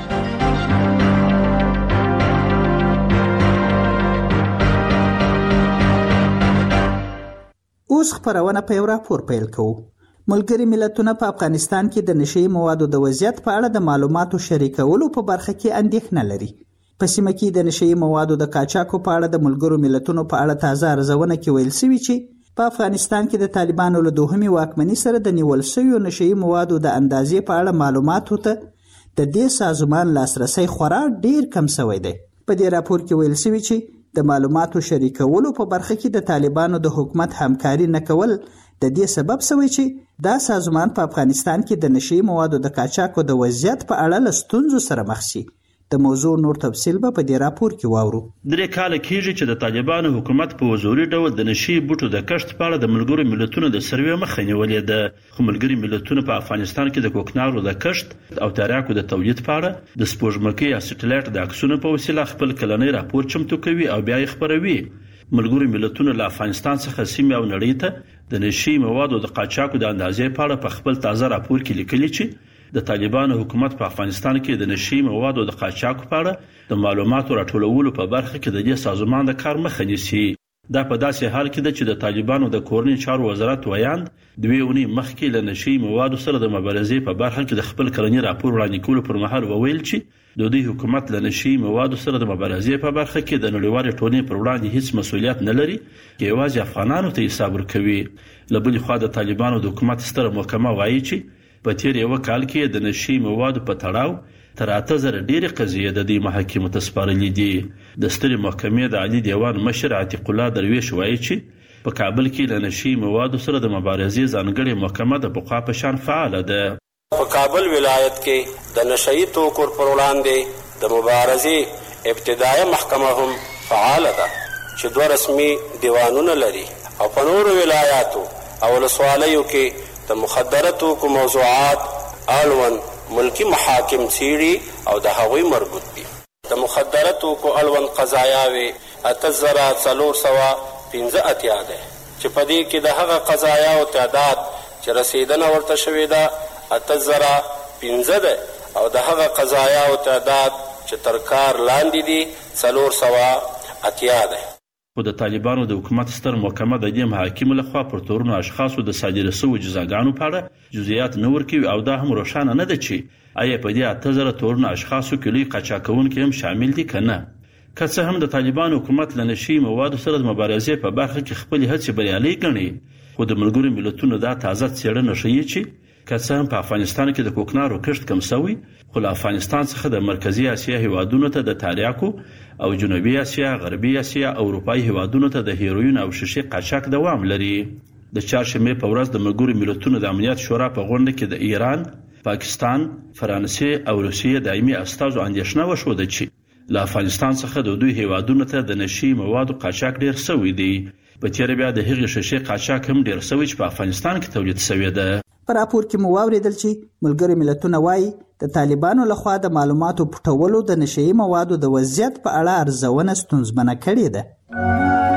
اوس خبرونه په یو راپور پیل کوو. ملګري ملتونه په افغانستان کې د نشئی موادو د وضعیت په اړه د معلوماتو شریکولو په برخه کې اندېښنه لري. په سیمه کې د نشئی موادو د قاچاقو په اړه د ملګرو ملتونو په اړه تازه ارزونه کې ویل شوی چې په افغانستان کې د طالبانو له دوهمي واکمنۍ سره د نیول شویو نشئی موادو د اندازې په اړه معلوماتو ته د دې سازمان لاسرسي خورا ډیر کم شوی دی. په دې راپور کې ویل شوی چې د معلوماتو شریکولو په برخه کې د طالبانو د حکومت همکاري نه کول د دې سبب شوی چې دا سازمان په افغانستان کې د نشئی موادو د قاچاقو د وضعیت په اړه له ستونزو سره مخ شي. د موضوع نور تفصیل به په دې راپور کې واورو. درې کاله کېږي چې د طالبانو حکومت په وزوري ډول د نشئی بوټو د کښت په اړه د ملګرو ملتونو د سروې مخه نیولې ده. خو ملګري ملتونه په افغانستان کې د کوکنارو د کښت او تریاکو د تولید په اړه د سپوږمکۍ یا سټلایټ د عکسونو په وسیله خپل کلنۍ راپور چمتو کوي او بیا یې خپروي. ملګرو ملتونو له افغانستان څخه سیمه او نړۍ ته د نشئی موادو د قاچاقو د اندازې په اړه په خپل تازه راپور کې لیکلي چې د طالبانو حکومت په افغانستان کې د نشئی موادو د قاچاقو په اړه د معلوماتو راټولولو په برخه کې د دې سازمان د کار مخه نیسي. دا په داسې حال کې ده چې د طالبانو د کورنۍ چارو وزارت ویاند دوی اونۍ مخکې له نشئی موادو سره د مبارزې په برخه کې د خپل کلنی راپور وړاندې کولو پر مهال وویل چې د دوی حکومت له نشئی موادو سره د مبارزې په برخه کې د نړیوالې ټولنې پر وړاندې هیڅ مسؤلیت نه لري چې یوازې افغانانو ته حساب ورکوي. له بلې خوا د طالبانو د حکومت ستره محکمه وایي چې په تیر یو کال کې د نشئی موادو په تړاو تر اته زره ډېرې قضیې د دې محاکمو ته سپارلې دي. د سترې محکمې د عالی دیوان مشر عتیق الله درویش وایي چې په کابل کې له نشئی موادو سره د مبارزې ځانګړې محکمه د پخوا په شان فعاله ده. په کابل ولایت کې د نشئی توکو پر وړاندې د مبارزې ابتدایي محکمه هم فعاله ده چې دوه رسمي دیوانونه لري او په نورو ولایاتو او ولسوالیو کې د مخدره توکو موضوعات اړوند ملکی محاکم څیړي او د هغوی مربوط دي. د مخدره توکو اړوند قضایاوې اته زره څلور سوه پنځه اتیا ده چې په دې کې د هغه قضایاو تعداد چې رسیدنه ورته شوې ده اته زره پنځه ده او د هغه قضایاو تعداد چې تر کار لاندې دي څلور سوه اتیا ده. خو د طالبانو د حکومت ستر محکمه د دې محاکمو لخوا پر تورنو اشخاصو د صادره شویو جزاګانو په اړه جزئیات نه ورکوي او دا هم روښانه نه ده چې آیا په دې اته زره تورنو اشخاصو کې لوی قاچاقونکي هم شامل دي که نه. که څه هم د طالبانو حکومت له نشئی موادو سره د مبارزې په برخه کې خپلې هڅې بریالۍ ګڼي خو د ملګرو ملتونو دا تازه څېړنه ښیي چې که څه هم په افغانستان کې د کوکنارو کښت کم شوی خو له افغانستان څخه د مرکزي اسیا هیوادونو ته د تریاکو او جنوبي اسیا، غربي اسیا او اروپایي هیوادونو ته د هیروین او شیشې قاچاق دوام لري. د چهارشنبې په ورځ د ملګرو ملتونو د امنیت شورا په غونډه کې د ایران، پاکستان، فرانسې او روسیې دایمي استازو اندېښنه وښوده چې له افغانستان څخه د دوی هیوادونو ته د نشئی موادو قاچاق ډیر شوی دی. په تیر بیا د هغې شیشې قاچاق هم ډیر شوی چې په افغانستان کې تولید شوی ده. په راپور کې مو واوریدل چې ملګري ملتونه وایي د طالبانو لخوا د معلوماتو پټولو د نشئی موادو د وضعیت په اړه ارزونه ستونزمنه کړې ده.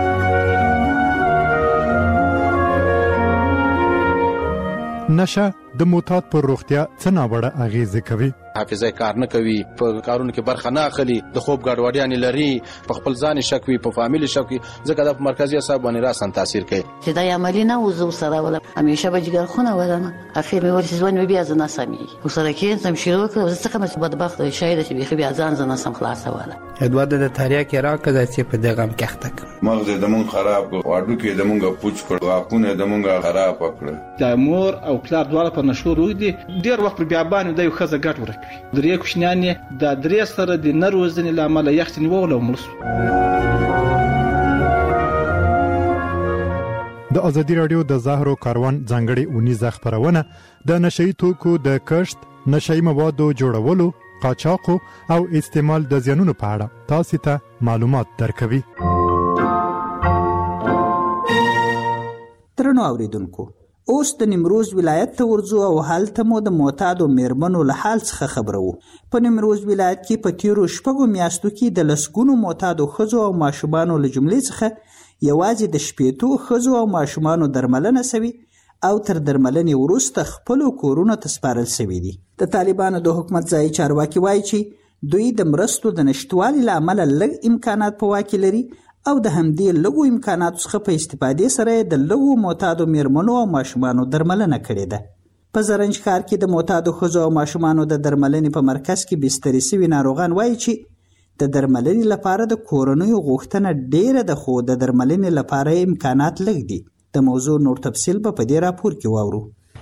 نشه د معتاد پر روغتیا څه ناوړه اغیزې کوي. حافظه کار نه کوي، په کارونو کې برخه نه اخلي، د خوب ګډوډیانې لري، په خپل ځان شک وي، په فامیل شک وي، ځکه د مرکزي اعصاب باندې راسن تاثیر کوي. چې دا عملی نه وزو سره ولا همیشه به جګر خونه ولنه اخر مې ورسې ځوان بیا ځنه سمي وسره کې سم شروع کړ زه څنګه چې بدبخت شاید چې بیا ځان ځنه سم خلاص ولا ادوار د تاریخ کې راکړه چې په دغه هم کېخته مغز د مون خراب کړ، واډو کې د مونږه پوچ کړ، غاښونه د مونږه خراب کړ. د مور او پلار دواړه په نشو روغ دي، ډیر وخت بیا باندې د یو خزه ګټ ورکوي. درې کوښنیانې د درې سره د نروزنې لامل یختنی وغلو ملس. د ازادي رادیو د زهرو کاروان ځانګړي اونیزه خبرونه د نشئی توکو د کښت، نشئی موادو جوړولو، قاچاق او استعمال د زیانونو په اړه تاسو ته معلومات درکوي. درنو اوریدونکو، اوس د نیمروز ولایت ته ورځو او هلته مو د معتادو میرمنو له حال څخه خبرو. په نیمروز ولایت کې په تیرو شپږو میاشتو کې د لسګونو معتادو ښځو او ماشومانو له جملې څخه یوازې د شپېتو ښځو او ماشومانو درملنه سوي او تر درملنې وروسته خپلو کورونو ته سپارل سوي دي. د طالبانو د حکومت ځایي چارواکي وایي چې دوی د مرستو د نشتوالي له امله لږ امکانات په واک کې لري او د همدې لږو امکاناتو څخه په استفادې سره د لږو معتادو میرمنو او ماشومانو درملنه کړې ده. په زرنج ښار کې د معتادو ښځو او ماشومانو د درملنې په مرکز کې بستري سوي ناروغان وایي چې د درملنې لپاره د کورنیو غوښتنه ډیره ده، خو د درملنې لپاره امکانات لږ دي. د موضوع نور تفصیل به په دې راپور کې واورو.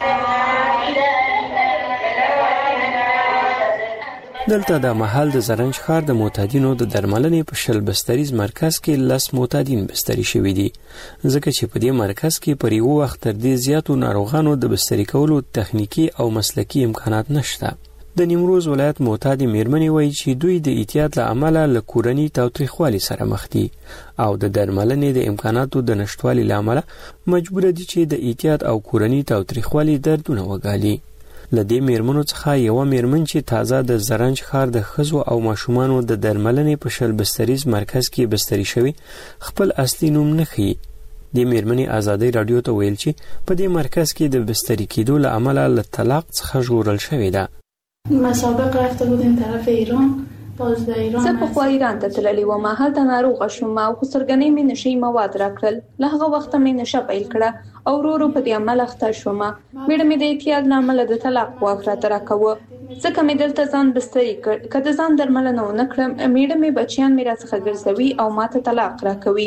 دلته د محل د زرنج ښار د معتادینو د درملنې په شل بستریز مرکز کې لس معتادین بستري شوي دي، ځکه چې په دې مرکز کې پر یو وخت تر دې زیاتو ناروغانو د بستري کولو تخنیکی او مسلکی امکانات نشته. د نیمروز ولایت معتادې میرمنې وایي چې دوی د احتیاط له امله له کورني تاوتریخوالي سره مخ دي او د درملنې د امکاناتو د نشتوالي له امله مجبور دي چې د احتیاط او کورني تاوتریخوالي دردونه وګالي. له دې میرمنو څخه یوه میرمن چې تازه د زرنج ښار د ښځو او ماشومانو د درملنې په شل بستریز مرکز کې بستري شوي خپل اصلي نوم نه ښیي. د میرمنې ازادي رادیو ته ویل چې په دې مرکز کې د بستري کېدو له امله له طلاق څخه ژغورل شوې ده. مسابقه رفته بودیم طرف ایران، باز د ایران زه په خوا ایران ته تللی وم. هلته ناروغه شوم او خو سرګنۍ مې نشي مواد راکړل. له هغه وخته مې نشه پیل کړه او ورو ورو په دې عمل اخته شوم. میړه مې د احتیاط له امله د طلاق غوښ راته راکوه، ځکه مې دلته ځان بستري کړ. که د ځان درملنه ونه کړم میړه مې بچیان مې راڅخه ګرځوي او ماته طلاق راکوي.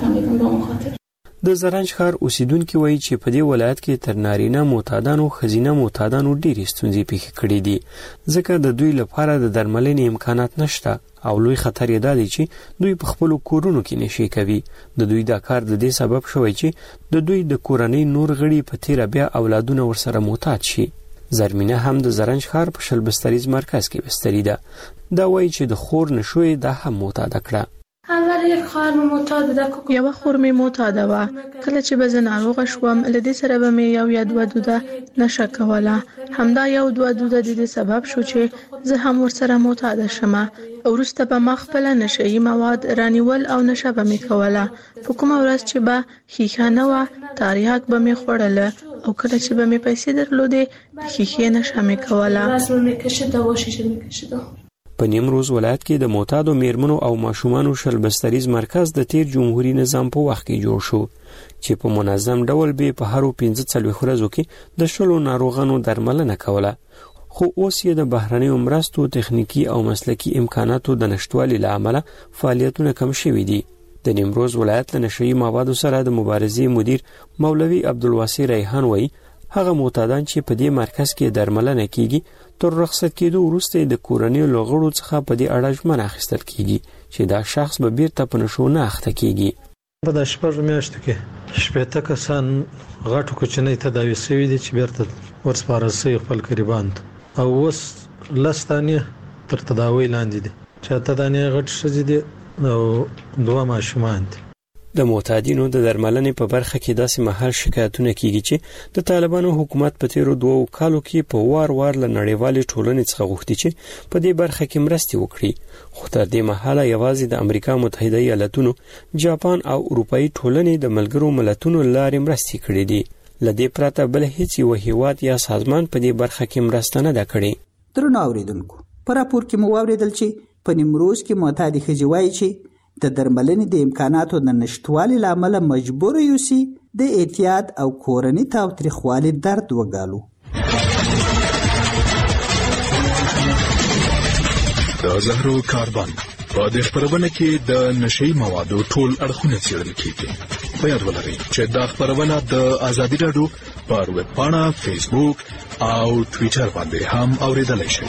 د زرنج ښار اوسیدونکي وایي چې په دې ولایت کې تر نارینه معتادانو ښځینه معتادانو ډېرې ستونزې پیښې کړې دي، ځکه د دوی لپاره د درملنې امکانات نشته او لوی خطر یې دا دی چې دوی په خپلو کورونو کې نشي کوي. د دوی دا کار د دې سبب شوی چې د دوی د کورنۍ نور غړي په تیره بیا اولادونه ورسره معتاد شي. زرمینه هم د زرنج ښار په شل بستریز مرکز کې بستري ده. دا وایي چې د خور نشوې دا هم معتاده کړه. یوه خور مې معتاده وه. کله چې به زه ناروغه شوم له دې سره به مې یو یا دوه دوده نشه کوله. همدا یو دوه دوده د دې سبب شو چې زه هم ورسره معتاده شم. وروسته به ما خپله نشهیي مواد رانیول او نشه به مې کوله. په کومه ورځ چې به ښیښه نه وه تریاک به مې خوړله او کله چې به مې پیسې درلودې د ښیښې نشه مې کوله. په نیمروز ولایت کې د معتادو میرمنو او ماشومانو شل بستریز مرکز د تیر جمهوریت نظام په وخت کې جوړ شو چې په منظم ډول به په هرو پنځه څلوېښت ورځو کې د شلو ناروغانو درملنه کوله، خو اوس یې د بهرنیو مرستو تخنیکی او مسلکی امکاناتو د نشتوالي له امله فعالیتونه کم شوي دي. د نیمروز ولایت له نشهیي موادو سره د مبارزې مدیر مولوي عبدالواسع ریحان وایي هغه معتادان چې په دې مرکز کې درملنه کیږي تر رخصت کېدو وروسته د کورنۍ لغړو څخه په دې اړه ژمنه اخیستل کیږي چې دا شخص به بیرته په نشو نه اخته کیږي. په د شپږ میاشتو کې شپېته کسان غټو کوچنۍ تداوي شوي دي چې بیرته ورسپارل شوي خپل قریبان ته او اوس لس دانې تر تداوی لاندې دي چې اته دانې غټ ښځې دي او دوه ماشومان دي. د معتادینو د درملنې په برخه کې داسې مهال شکایتونه کیږي چې د طالبانو حکومت په تیرو دوو کالو کې په وار وار له نړیوالې ټولنې څخه غوښتي چې په دې برخه کې مرستې وکړي، خو تر دې مهاله یوازې د امریکا متحده ایالاتونو، جاپان او اروپایي ټولنې د ملګرو ملتونو لارې مرستې کړې دي. لدې پرته بل هیڅ یو هیواد یا سازمان په دې برخه کې مرسته نه ده کړې. درنو اوریدونکو، په راپور کې مو واوریدل چې په نیمروز کې معتادې ښځې وایي چې د درملنې د امکاناتو د نشتوالي له امله مجبور یوسي د اعتیاد او کورني تاوتریخوالي درد وګالو. د زهرو کاربن په دې خبرونه کې د نشئی موادو ټول اړخونه څېړل کیږي. په یاد ولرئ چې دا خبرونه د آزادي راډیو پر ویب پاڼه، فیسبوک او ټویټر باندې هم اوریدلای شئ.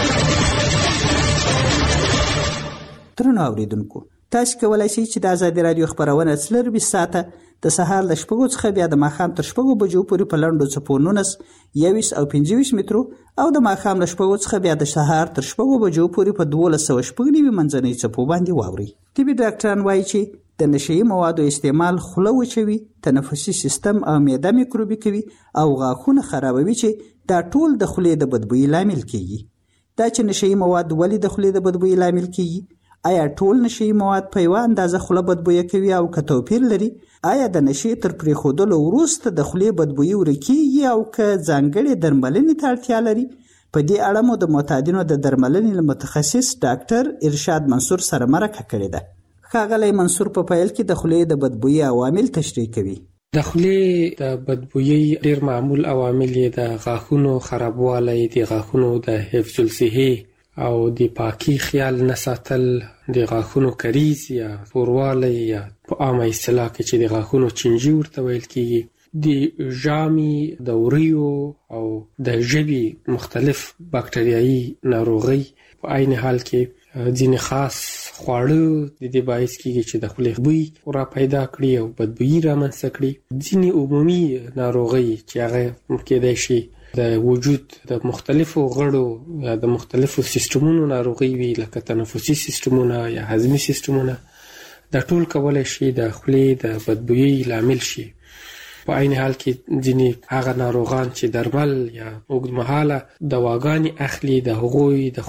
درنو اوریدونکو، تاسو کولای شئ چې د آزادي راډیو خبرونه څلور ساعته د سهار له شپږو څخه بیا د ماښام تر شپږو بجو پورې په لنډو څپو نولس، یویس او پنځه ویشت مترو او د ماښام له شپږو څخه بیا د سهار تر شپږو بجو پورې په دولس سوه شپږ نوي منځنۍ څپو باندې واورئ. طبي ډاکټران وایي چې د نشئی موادو استعمال خوله وچوي، تنفسي سیستم او معده میکروبي کوي او غاښونه خرابوي چې دا ټول د خولې د بدبویي لامل کیږي. دا چې نشئی مواد ولې د خولې د بدبویي لامل کیږي، آیا ټول نشئی مواد په یوه اندازه خوله بدبویه کوي او که توپیر لري، آیا د نشئی تر پرېښودلو وروسته د خولې بدبویي ورکیږي او که ځانګړې درملنې ته اړتیا لري؟ په دې اړه مو د معتادینو د درملنې له متخصص ډاکټر ارشاد منصور سره مرکه کړې ده. ښاغلی منصور په پیل کې د خولې د بدبویي عوامل تشریح کوي. د خولې د بدبویي ډېر معمول عوامل یې د غاښونو خرابوالی، د غاښونو د حفظ الصحې او د پاکي خیال نه ساتل، د غاښونو کریز یا توروالی یا په عامه اصطلاح کې چې د غاښونو چینجي ورته ویل کیږي، د ژامې، د وریو او د ژبې مختلف باکټریایي ناروغۍ، په عین حال کې ځینې خاص خواړه د دې باعث کیږي چې د خولې بوی را پیدا کړي او بدبویي رامنځته کړي. ځینې عمومي ناروغۍ چې هغه کېدای شي د وجود د مختلفو غړو یا د مختلفو سیستمونو ناروغي وي، لکه تنفسي سیستمونه یا هضمي سیستمونه، دا ټول کولای شي د خولې د بدبویي لامل شي. په عین حال کې ځینې هغه ناروغان چې درمل یا اوږدمهاله دواګانې اخلي، د هغوی د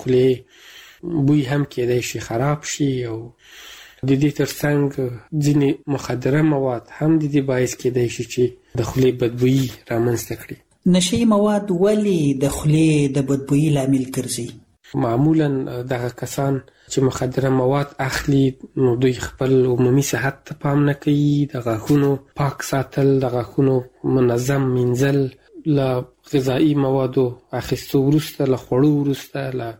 خولې بوی هم کېدای شي خراب شي او د دې ترڅنګ ځینې مخدره مواد هم د دې باعث کېدای شي چې د خولې بدبویي رامنځته کړي. نشئی مواد ولې د خولې د بدبویي لامل ګرځي؟ معمولا دغه کسان چې مخدره مواد اخلي نو دوی خپل عمومي صحت ته پام نه کوي، د غاښونو پاک ساتل، د غاښونو منظم مینځل، له غذایي موادو اخیستو وروسته، له خوړو وروسته، له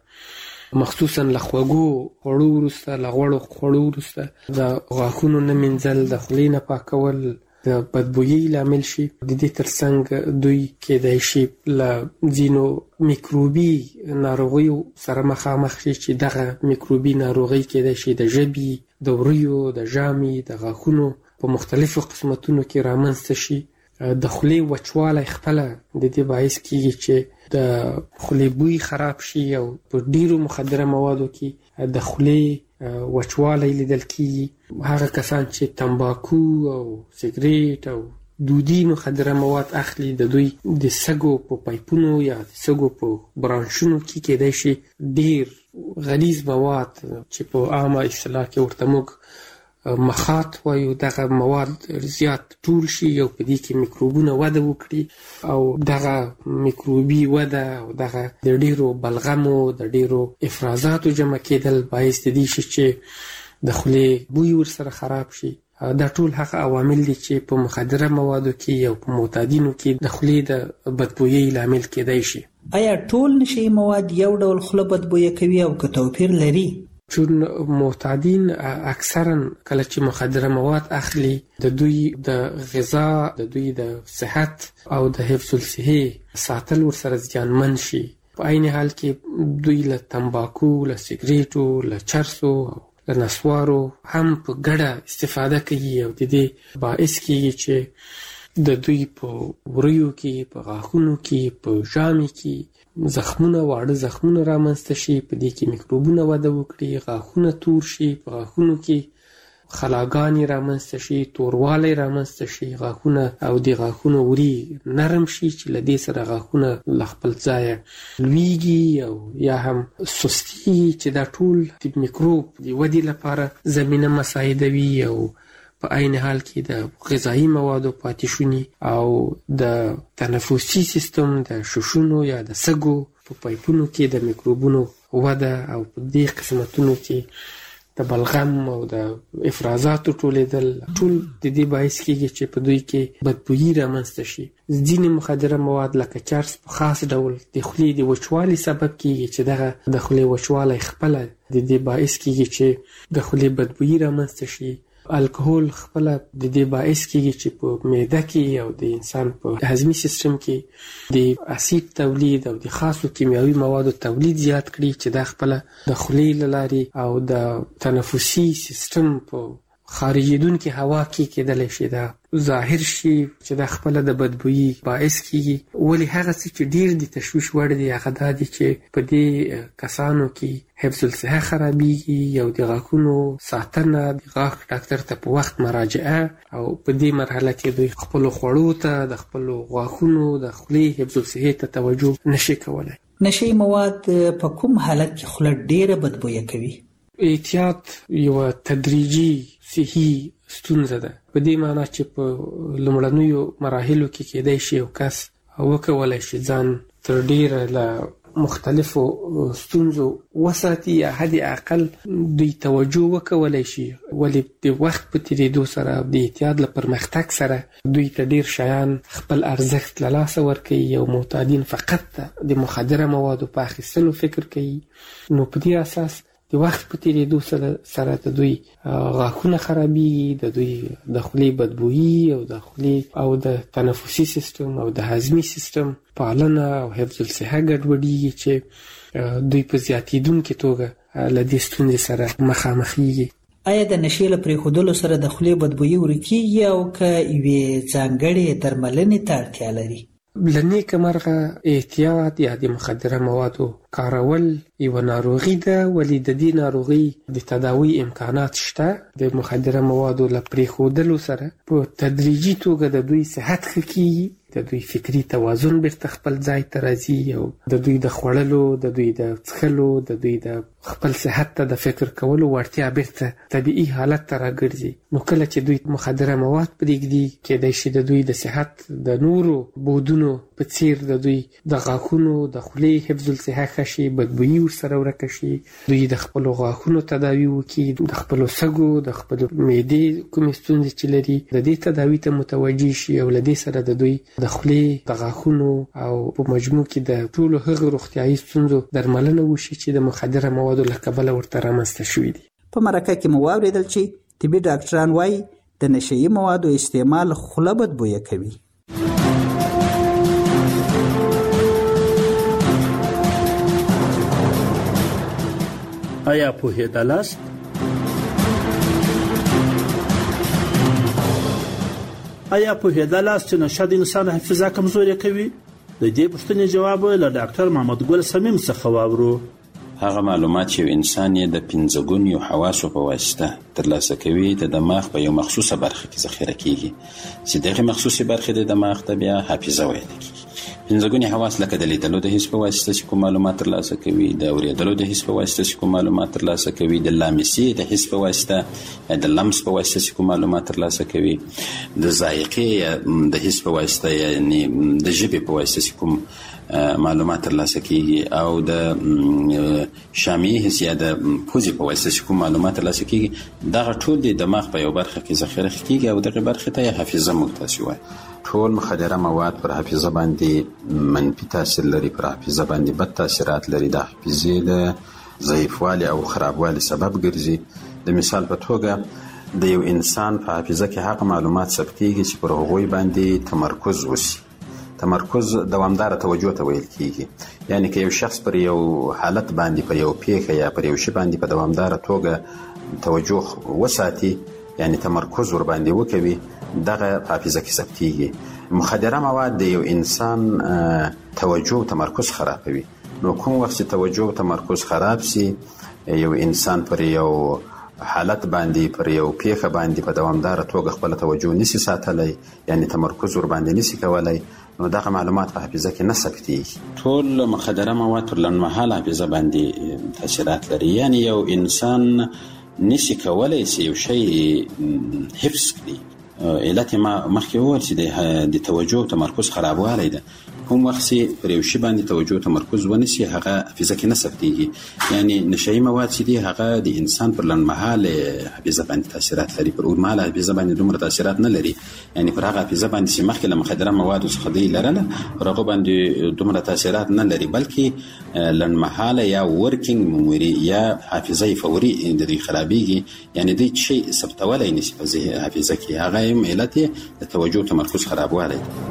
مخصوصا له خوږو خوړو وروسته، له غوړو خوړو وروسته د غاښونو نه مینځل، د خولې نه پاکول د بدبویي لامل شي. د دې ترڅنګ دوی کېدای شي له ځینو میکروبي ناروغیو سره مخامخ شي چې دغه میکروبي ناروغۍ کېدای شي د ژبې، د وریو، د ژامې، د غاښونو په مختلفو قسمتونو کې رامنځته شي. د خولې وچوالی خپله د دې باعث کېږي چې د خولې بوی خراب شي او په ډیرو مخدره موادو کې د خولې وچوالی لیدل کېږي. هغه کسان چې تمباکو او سیګریټ او دودي مخدره مواد اخلي، د دوی د سږو په پایپونو یا د سږو په برانشونو کې کېدای شي ډیر غلیظ مواد چې په عامه اصطلاح کې ورته موږ مخاط وایو، دغه مواد زیات ټول شي او په دې کې میکروبونه وده وکړي او دغه میکروبي وده او دغه د ډیرو بلغمو، د ډیرو افرازاتو جمع کېدل باعث د دې شي چې د خولې بوی ورسره خراب شي. دا ټول هغه عوامل دي چې په مخدره موادو کې او په معتادینو کې د خولې د بدبویي لامل کېدای شي. آیا ټول نشئی مواد یو ډول خوله بدبویه کوي او که توپیر لري؟ چون معتادین اکثرا کله چې مخدره مواد اخلي، د دوی د غذا، د دوی د صحت او د حفظ الصحې ساتل ورسره زیانمن شي. په عین حال کې دوی له تمباکو، له سیګریټو، له چرسو، له نسوارو هم په ګډه استفاده کوي او د دې باعث کېږي چې د دوی په وریو کې، په غاښونو کې، په ژامې کې زخمونه، واړه زخمونه رامنځته شي، په دې کې میکروبونه وده وکړي، غاښونه تور شي، په غاښونو کې خلاګانې رامنځته شي، توروالی رامنځته شي، غاښونه او د غاښونو وری نرم شي چې له دې سره غاښونه له خپل ځایه لویږي او یا هم سستي چې دا ټول د میکروب د ودې لپاره زمینه مساعدوي او په عین حال کې د غذایی موادو پاتې شوني او د تنفسي سیستم د ششونو یا د سږو په پایپونو کې د میکروبونو وده او په دې قسمتونو کې د بلغم او د افرازاتو ټولېدل ټول د دې باعث کېږي چې په دوی کې بدبویي رامنځته شي. ځینې مخدره مواد لکه چرس په خاص ډول د خولې د وچوالي سبب کېږي چې دغه د خولې وچوالی خپله د دې باعث کېږي چې د خولې بدبویي رامنځته شي. الکوهول خپله د دې باعث کېږي چې په معده کې او د انسان په هضمي سیستم کې د اسید تولید او د خاصو کیمیاوي موادو تولید زیات کړي چې دا خپله د خولې له لارې او د تنفسي سیستم په خارجیدونکې هوا کې کېدلی شي دا ظاهر شي چې دا خپله د بدبویي باعث کېږي. ولې هغه څه چې ډېر د تشویش وړ دی هغه دا دی چې په دې کسانو کې حفظ الصحه خرابېږي او د غاښونو ساتنه د غاښ ډاکټر ته په وخت مراجعه او په دې مرحله کې دوی خپلو خوړو ته د خپلو غاښونو د خولې حفظ الصحې ته توجه نشي کولی. نشي مواد په کوم حالت کې خوله ډېره بدبویه کوي؟ احتیاط یو تدریجي صحي ستونزه ده، په دې معنی چې په لومړنیو مراحلو کې کېدای شي یو کس وکولای شي ځان تر ډیره له مختلفو ستونزو وساتي یا حد اقل دوی توجه وکولای شي. ولې د وخت په تیریدو سره د احتیاط له پرمختګ سره دوی ته ډیر شیان خپل ارزښت له لاسه ورکوي او معتادین فقط د مخدره موادو په اخیستلو فکر کوي. نو په دې اساس د وخت په تیریدو سره د دوی غاښونه خرابېږي، د دوی د خولې بدبویي او د خولې او د تنفسي سیستم او د هضمي سیستم پالنه او حفظ الصحه ګډوډېږي چې دوی په زیاتېدونکې توګه له دې ستونزې سره مخامخېږي. آیا د نشې له پرېښودلو سره د خولې بدبویي ورکېږي او که یوې ځانګړې درملنې ته اړتیا لري؟ له نیکه مرغه احتیاط یا د مخدره موادو کارول یوه ناروغي ده، ولې د دې ناروغي د تداوی امکانات شته. د مخدره موادو له پرېښودلو سره په تدریجي توګه د دوی صحت ښه کېږي، د دوی فکري توازن بیرته خپل ځای ته راځي او د دوی د خوړلو، د دوی د څښلو، د دوی د خپل صحت ته د فکر کولو وړتیا بیرته طبیعي حالت ته راګرځي. نو کله چې دوی مخدره مواد پرېږدي، کېدای شي د دوی د صحت د نورو بودونو په څیر د دوی د غاښونو د خولې حفظ الصحه ښه شي، بدبویي ورسره ورکه شي، دوی د خپلو غاښونو تداوي وکړي، د خپلو سږو، د خپلو معدې کومې ستونزې چې لري د دې تداوي ته متوجه شي او له دې سره د دوی د خولې، د غاښونو او په مجموع کې د ټولو هغو روغتیایي ستونزو درملنه وشي چې د مخدره موادو له کبله ورته رامنځته شوي دي. په مرکه کې مو واورېدل چې طبي ډاکټران وایي د نشهیي موادو استعمال خوله بدبویه کوي. آیا پوهېدلاست؟ آیا پوهېدلاست چې نشه د انسان حافظه کمزورې کوي؟ د دې پوښتنې جواب له ډاکټر محمد ګل صمیم څخه واورو. هغه معلومات چې انسان یې د پنځه ګونیو حواسو په واسطه ترلاسه کوي د دماغ په یو مخصوصه برخه کې ذخیره کیږي چې دغه مخصوصي برخه د دماغ ته بیا حافظه ویل کیږي. پنځه ګونی حواس لکه د لیدلو د حس په واسطه چې کوم معلومات ترلاسه کوي، د اورېدلو د حس په واسطه چې کوم معلومات ترلاسه کوي، د لامسي د حس په واسطه، د لمس په واسطه چې کوم معلومات ترلاسه کوي، د ذائقې د حس په واسطه یعنی د ژبې په واسطه چې کوم معلومات ترلاسه کیږي، او د شامعي حس یا د پوزې په واسطه چې کوم معلومات ترلاسه کیږي. دغه ټول د دماغ په یو برخه کې ذخیره کیږي او دغه برخه ته حافظه موږ تاسو وایي. ټول مخدره مواد پر حافظه باندې منفي تاثیر لري، پر حافظه باندې بد تاثیرات لري، د حافظې د ضعیفوالي او خرابوالي سبب ګرځي. د مثال په توګه د یو انسان په حافظه کې هغه معلومات ثبتېږي چې پر هغوی باندې تمرکز وشي. تمرکز دوامداره توجه ته ویل کیږي، یعنی که یو شخص پر یو حالت باندې، پر یو پیښه یا پر یو شی باندې په دوامداره توګه توجه وساتي، یعنی تمرکز ور باندې وکوي، دغه حافظه کې ثبتېږي. مخدره مواد د یو انسان توجه او تمرکز خرابوي. نو کوم وخت چې توجه او تمرکز خراب سي، یو انسان پر یو حالت باندې، پر یو پیښه باندې په دوامداره توګه خپل توجه نشي ساتلی، یعنی تمرکز ور باندې نشي کولای، نو دغه معلومات په حافظه کې نه ثبتېږي. ټول مخدره مواد پر لنډمهاله حافظه باندې تاثیرات لري، یعنی یو انسان نشي کولای شي یو شی حفظ کړي. علت ما مخکې وویل چې د توجه تمرکز خرابوالی ده. کوم وخت چې پر یو شی باندې توجه تمرکز ونشي هغه حافظه کې نه ثبتېږي. یعنی نشهیي مواد چې دي هغه د انسان پر لنډمهاله حافظه باندې تاثیرات لري، پر اوږدمهاله حافظه باندې دومره تاثیرات نه لري. یعنی پر هغه حافظه باندې چې مخکې له مخدره موادو څخه دی لرله پر هغه باندې دومره تاثیرات نه لري، بلکې لنډمهاله یا ورکینګ میموري یا حافظه فوري د دوی خرابېږي. یعنی دوی شی ثبتولی نشي په حافظه کې. هغه هم علت یې د توجه تمرکز خرابوالی دی.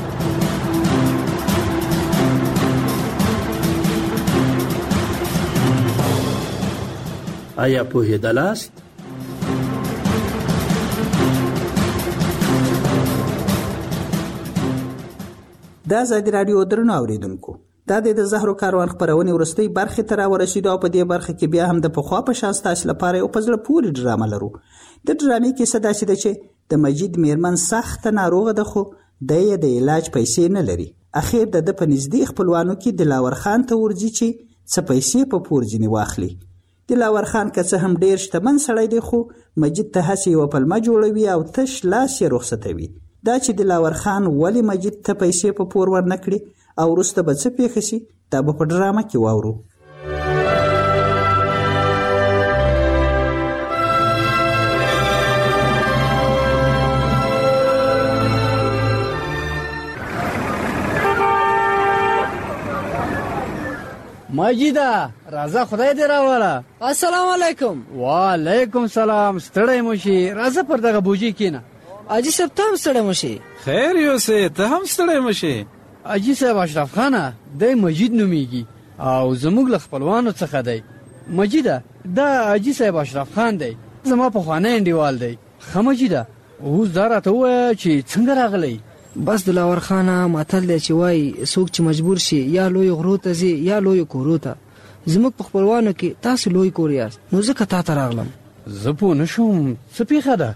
آیا پوهېدلاست؟ د ازادي راډیو درنو اوریدونکو، دا د زهرو کاروان خپرونې وروستۍ برخې ته راورسېدو او په دې برخه کې بیا هم د پخوا په شان ستاسو لپاره یو په زړه پورې ډرامه لرو. د ډرامې کیسه داسې ده چې د مجید میرمن سخته ناروغه ده، خو دی یې د علاج پیسې نه لري. اخر د ده په نږدې خپلوانو کې دلاور خان ته ورځي چې څه پیسې په پور ځینې واخلي. دلاور خان که څه هم ډیر شتمن سړی دی، خو مجید ته هسې یوه پلمه جوړوي او تش لاس یې رخصتوي. دا چې دلاور خان ولې مجید ته پیسې په پور ورنه کړي او وروسته به څه پېښه شي، دا به په ډرامه کې واورو. مجیده راځه، خدای دې راوله. السلام علیکم. وعلیکم سلام. ستړی مو شي، راځه پر دغه بوجي کېنه. حاجي صاحب ته هم ستړی مو شي. خیر یوسې ته هم ستړی مو شي. حاجي صاحب اشرف خانه دی مجید نومیږي او زموږ له خپلوانو څخه دی. مجیده دا حاجي صاحب اشرف خان دی، زما پخوانی انډیوال دی. ښه مجیده اوس دا راته ووایه چې څنګه راغلی. بس دلاور خانه متل دی چې وایي څوک چې مجبور شي یا لوی غرو ته ځي یا لوی کورو ته. زموږ په خپلوانو کې تاسو لوی کور یاست، نو ځکه تا ته راغلم. زه پوه نه شوم څه پېښه ده.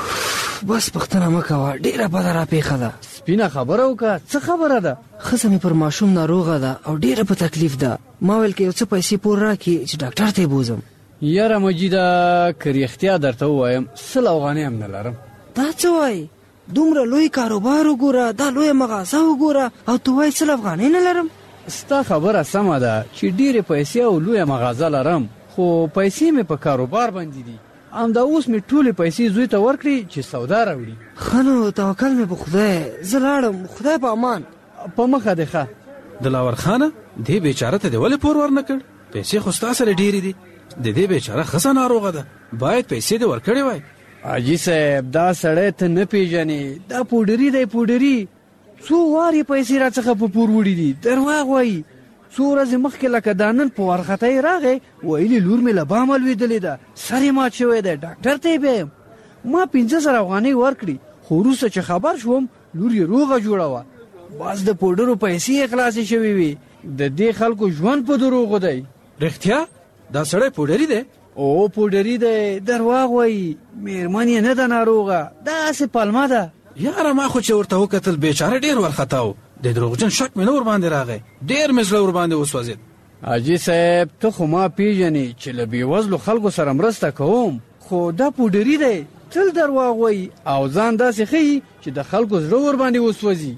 بس پوښتنه مه کوه، ډېره بده را پېښه ده. سپینه خبره وکړه، څه خبره ده؟ ښځه مې پر ماشوم ناروغه ده او ډېره په تکلیف ده. ما ویل که یو څه پیسې پور راکړي چې ډاکټر ته یې بوزم. یاره مجیده که رښتیا درته ووایم سل افغانۍ هم نه لرم. دا څه وایي؟ دومره لوی کاروبار وګوره، دا لویه مغازه وګوره او ته وایي سل افغانۍ نه لرم. ستا خبره سمه ده چې ډېرې پیسې او لویه مغازه لرم، خو پیسې مې په کاروبار باندې دي. همدا اوس مې ټولې پیسې زوی ته ورکړي چې سودا راوړي. ښه نو توکل مې په خدای، زه لاړم. خدای په امان. په مخه دې ښه. دلاور خانه دې بیچاره ته دې ولې پور ورنه کړ؟ پیسې خو ستا سره ډېرې دي. د دې بیچاره ښځه ناروغه ده، باید پیسې دې ورکړې وای. حاجي صاحب دا سړی ته نه پیژنې، دا پوډري دی پوډري. څو وارې پیسې را څخه په پور وړي دي. درواغ وایي. څو ورځې مخکې لکه دا نن په وارخطۍ راغی، ویلي لور مې له بامه لوېدلې ده، سر یې مات شوی دی، ډاکټر ته یې بیایم. ما پنځه زره افغانۍ ورکړي، خو وروسته چې خبر شوم لور یې روغه جوړه وه. بس د پوډرو پیسې یې خلاصې شوې وي. د دې خلکو ژوند په دروغو دی. رښتیا دا سړی پوډري دی؟ او پوډري دی، درواغ وایي. میرمن یې نه ده ناروغه، داسې پلمه ده. یاره ما خو چې ورته وکتل بیچاره ډېر وارخطا و. د دروغجن شک مې نه ورباندې راغی، ډېر مې زړه ورباندې وسوځېد. حاجي صاحب ته خو ما پیژنې چې له بېوزلو خلکو سره مرسته کوم، خو دا پوډري دی، تل درواغ وایي او ځان داسې ښیي چې د خلکو زړه ورباندې وسوځي.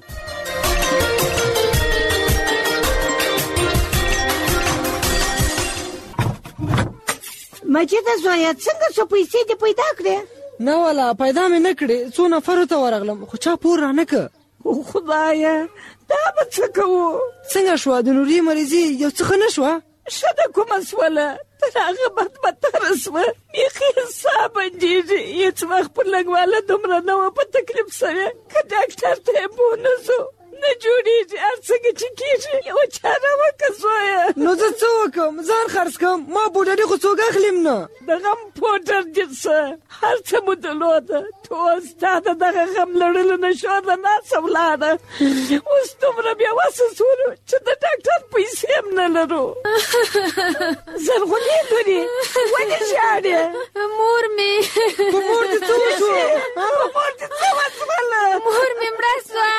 مجیده زویه څنګه څو پیسې دې پیدا کړې؟ نه والا پیدا مې نه کړې، څو نفرو ته ورغلم خو چا پور را نه که. خدایه دا به څه کوو؟ څنګه شوه؟ د نوري مریضي یو څه ښه نه شوه؟ ښه ده کومه سوله، تر هغه بد بدتره سوه. بیخي حساب بندېږي. هېڅ وخت پر لږواله دومره نه وه په تکلیف سره. که ډاکټر ته یې بو نه ځو نه جوړېږي، هر څنګه چې کېږي یوه چاره وکړه زویه. نو زه څه وکړم؟ ځان خرڅ کړم؟ ما پوډري خو څوک اخلم نه. د غم پوډر دې څه هر څه مو درلوده، ټول ستا د دغه غم لړلو نه شوره ناسه ولاړه. اوس دومره بېوسه سولو چې د ډاکټر پیسې هم نه لرو. زرغونې لورې ولې ژاړې؟ مور مې په مور دې څه وشوه؟ په مور دې څه وشوله؟ مور مې مړه سوه.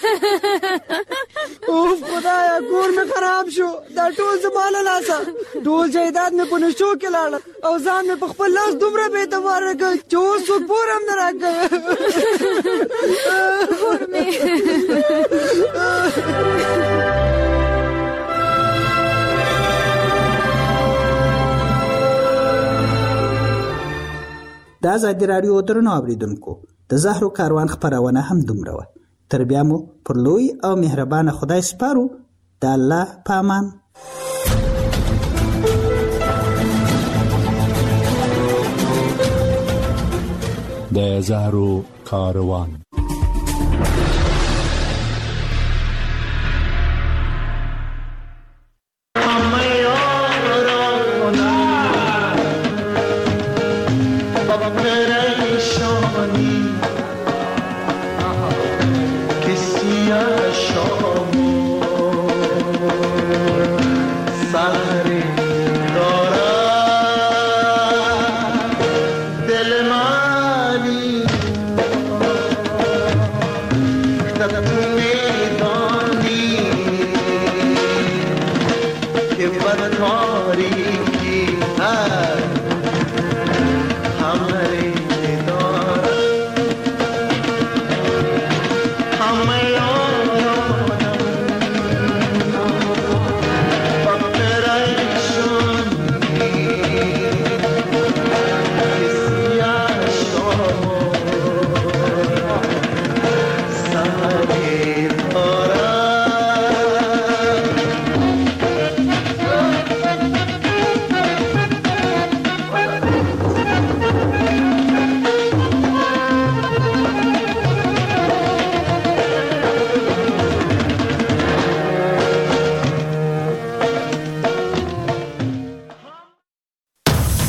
اوف خدایا کور مې خراب شو، دا ټول زما له لاسه، ټول جایداد مې په نشو کې لاړه. او ځان مې په خپل لاس دومره بې اعتباره کړ چې اوس څوک پور هم نه راکوي. د ازادي راډیو درنو اوریدونکو د زهرو کاروان خپرونه هم دومره وه. تر بیا مو پر لوی او مهربانه خدای سپارو. د الله په امان. د زهرو کاروان. Tarihi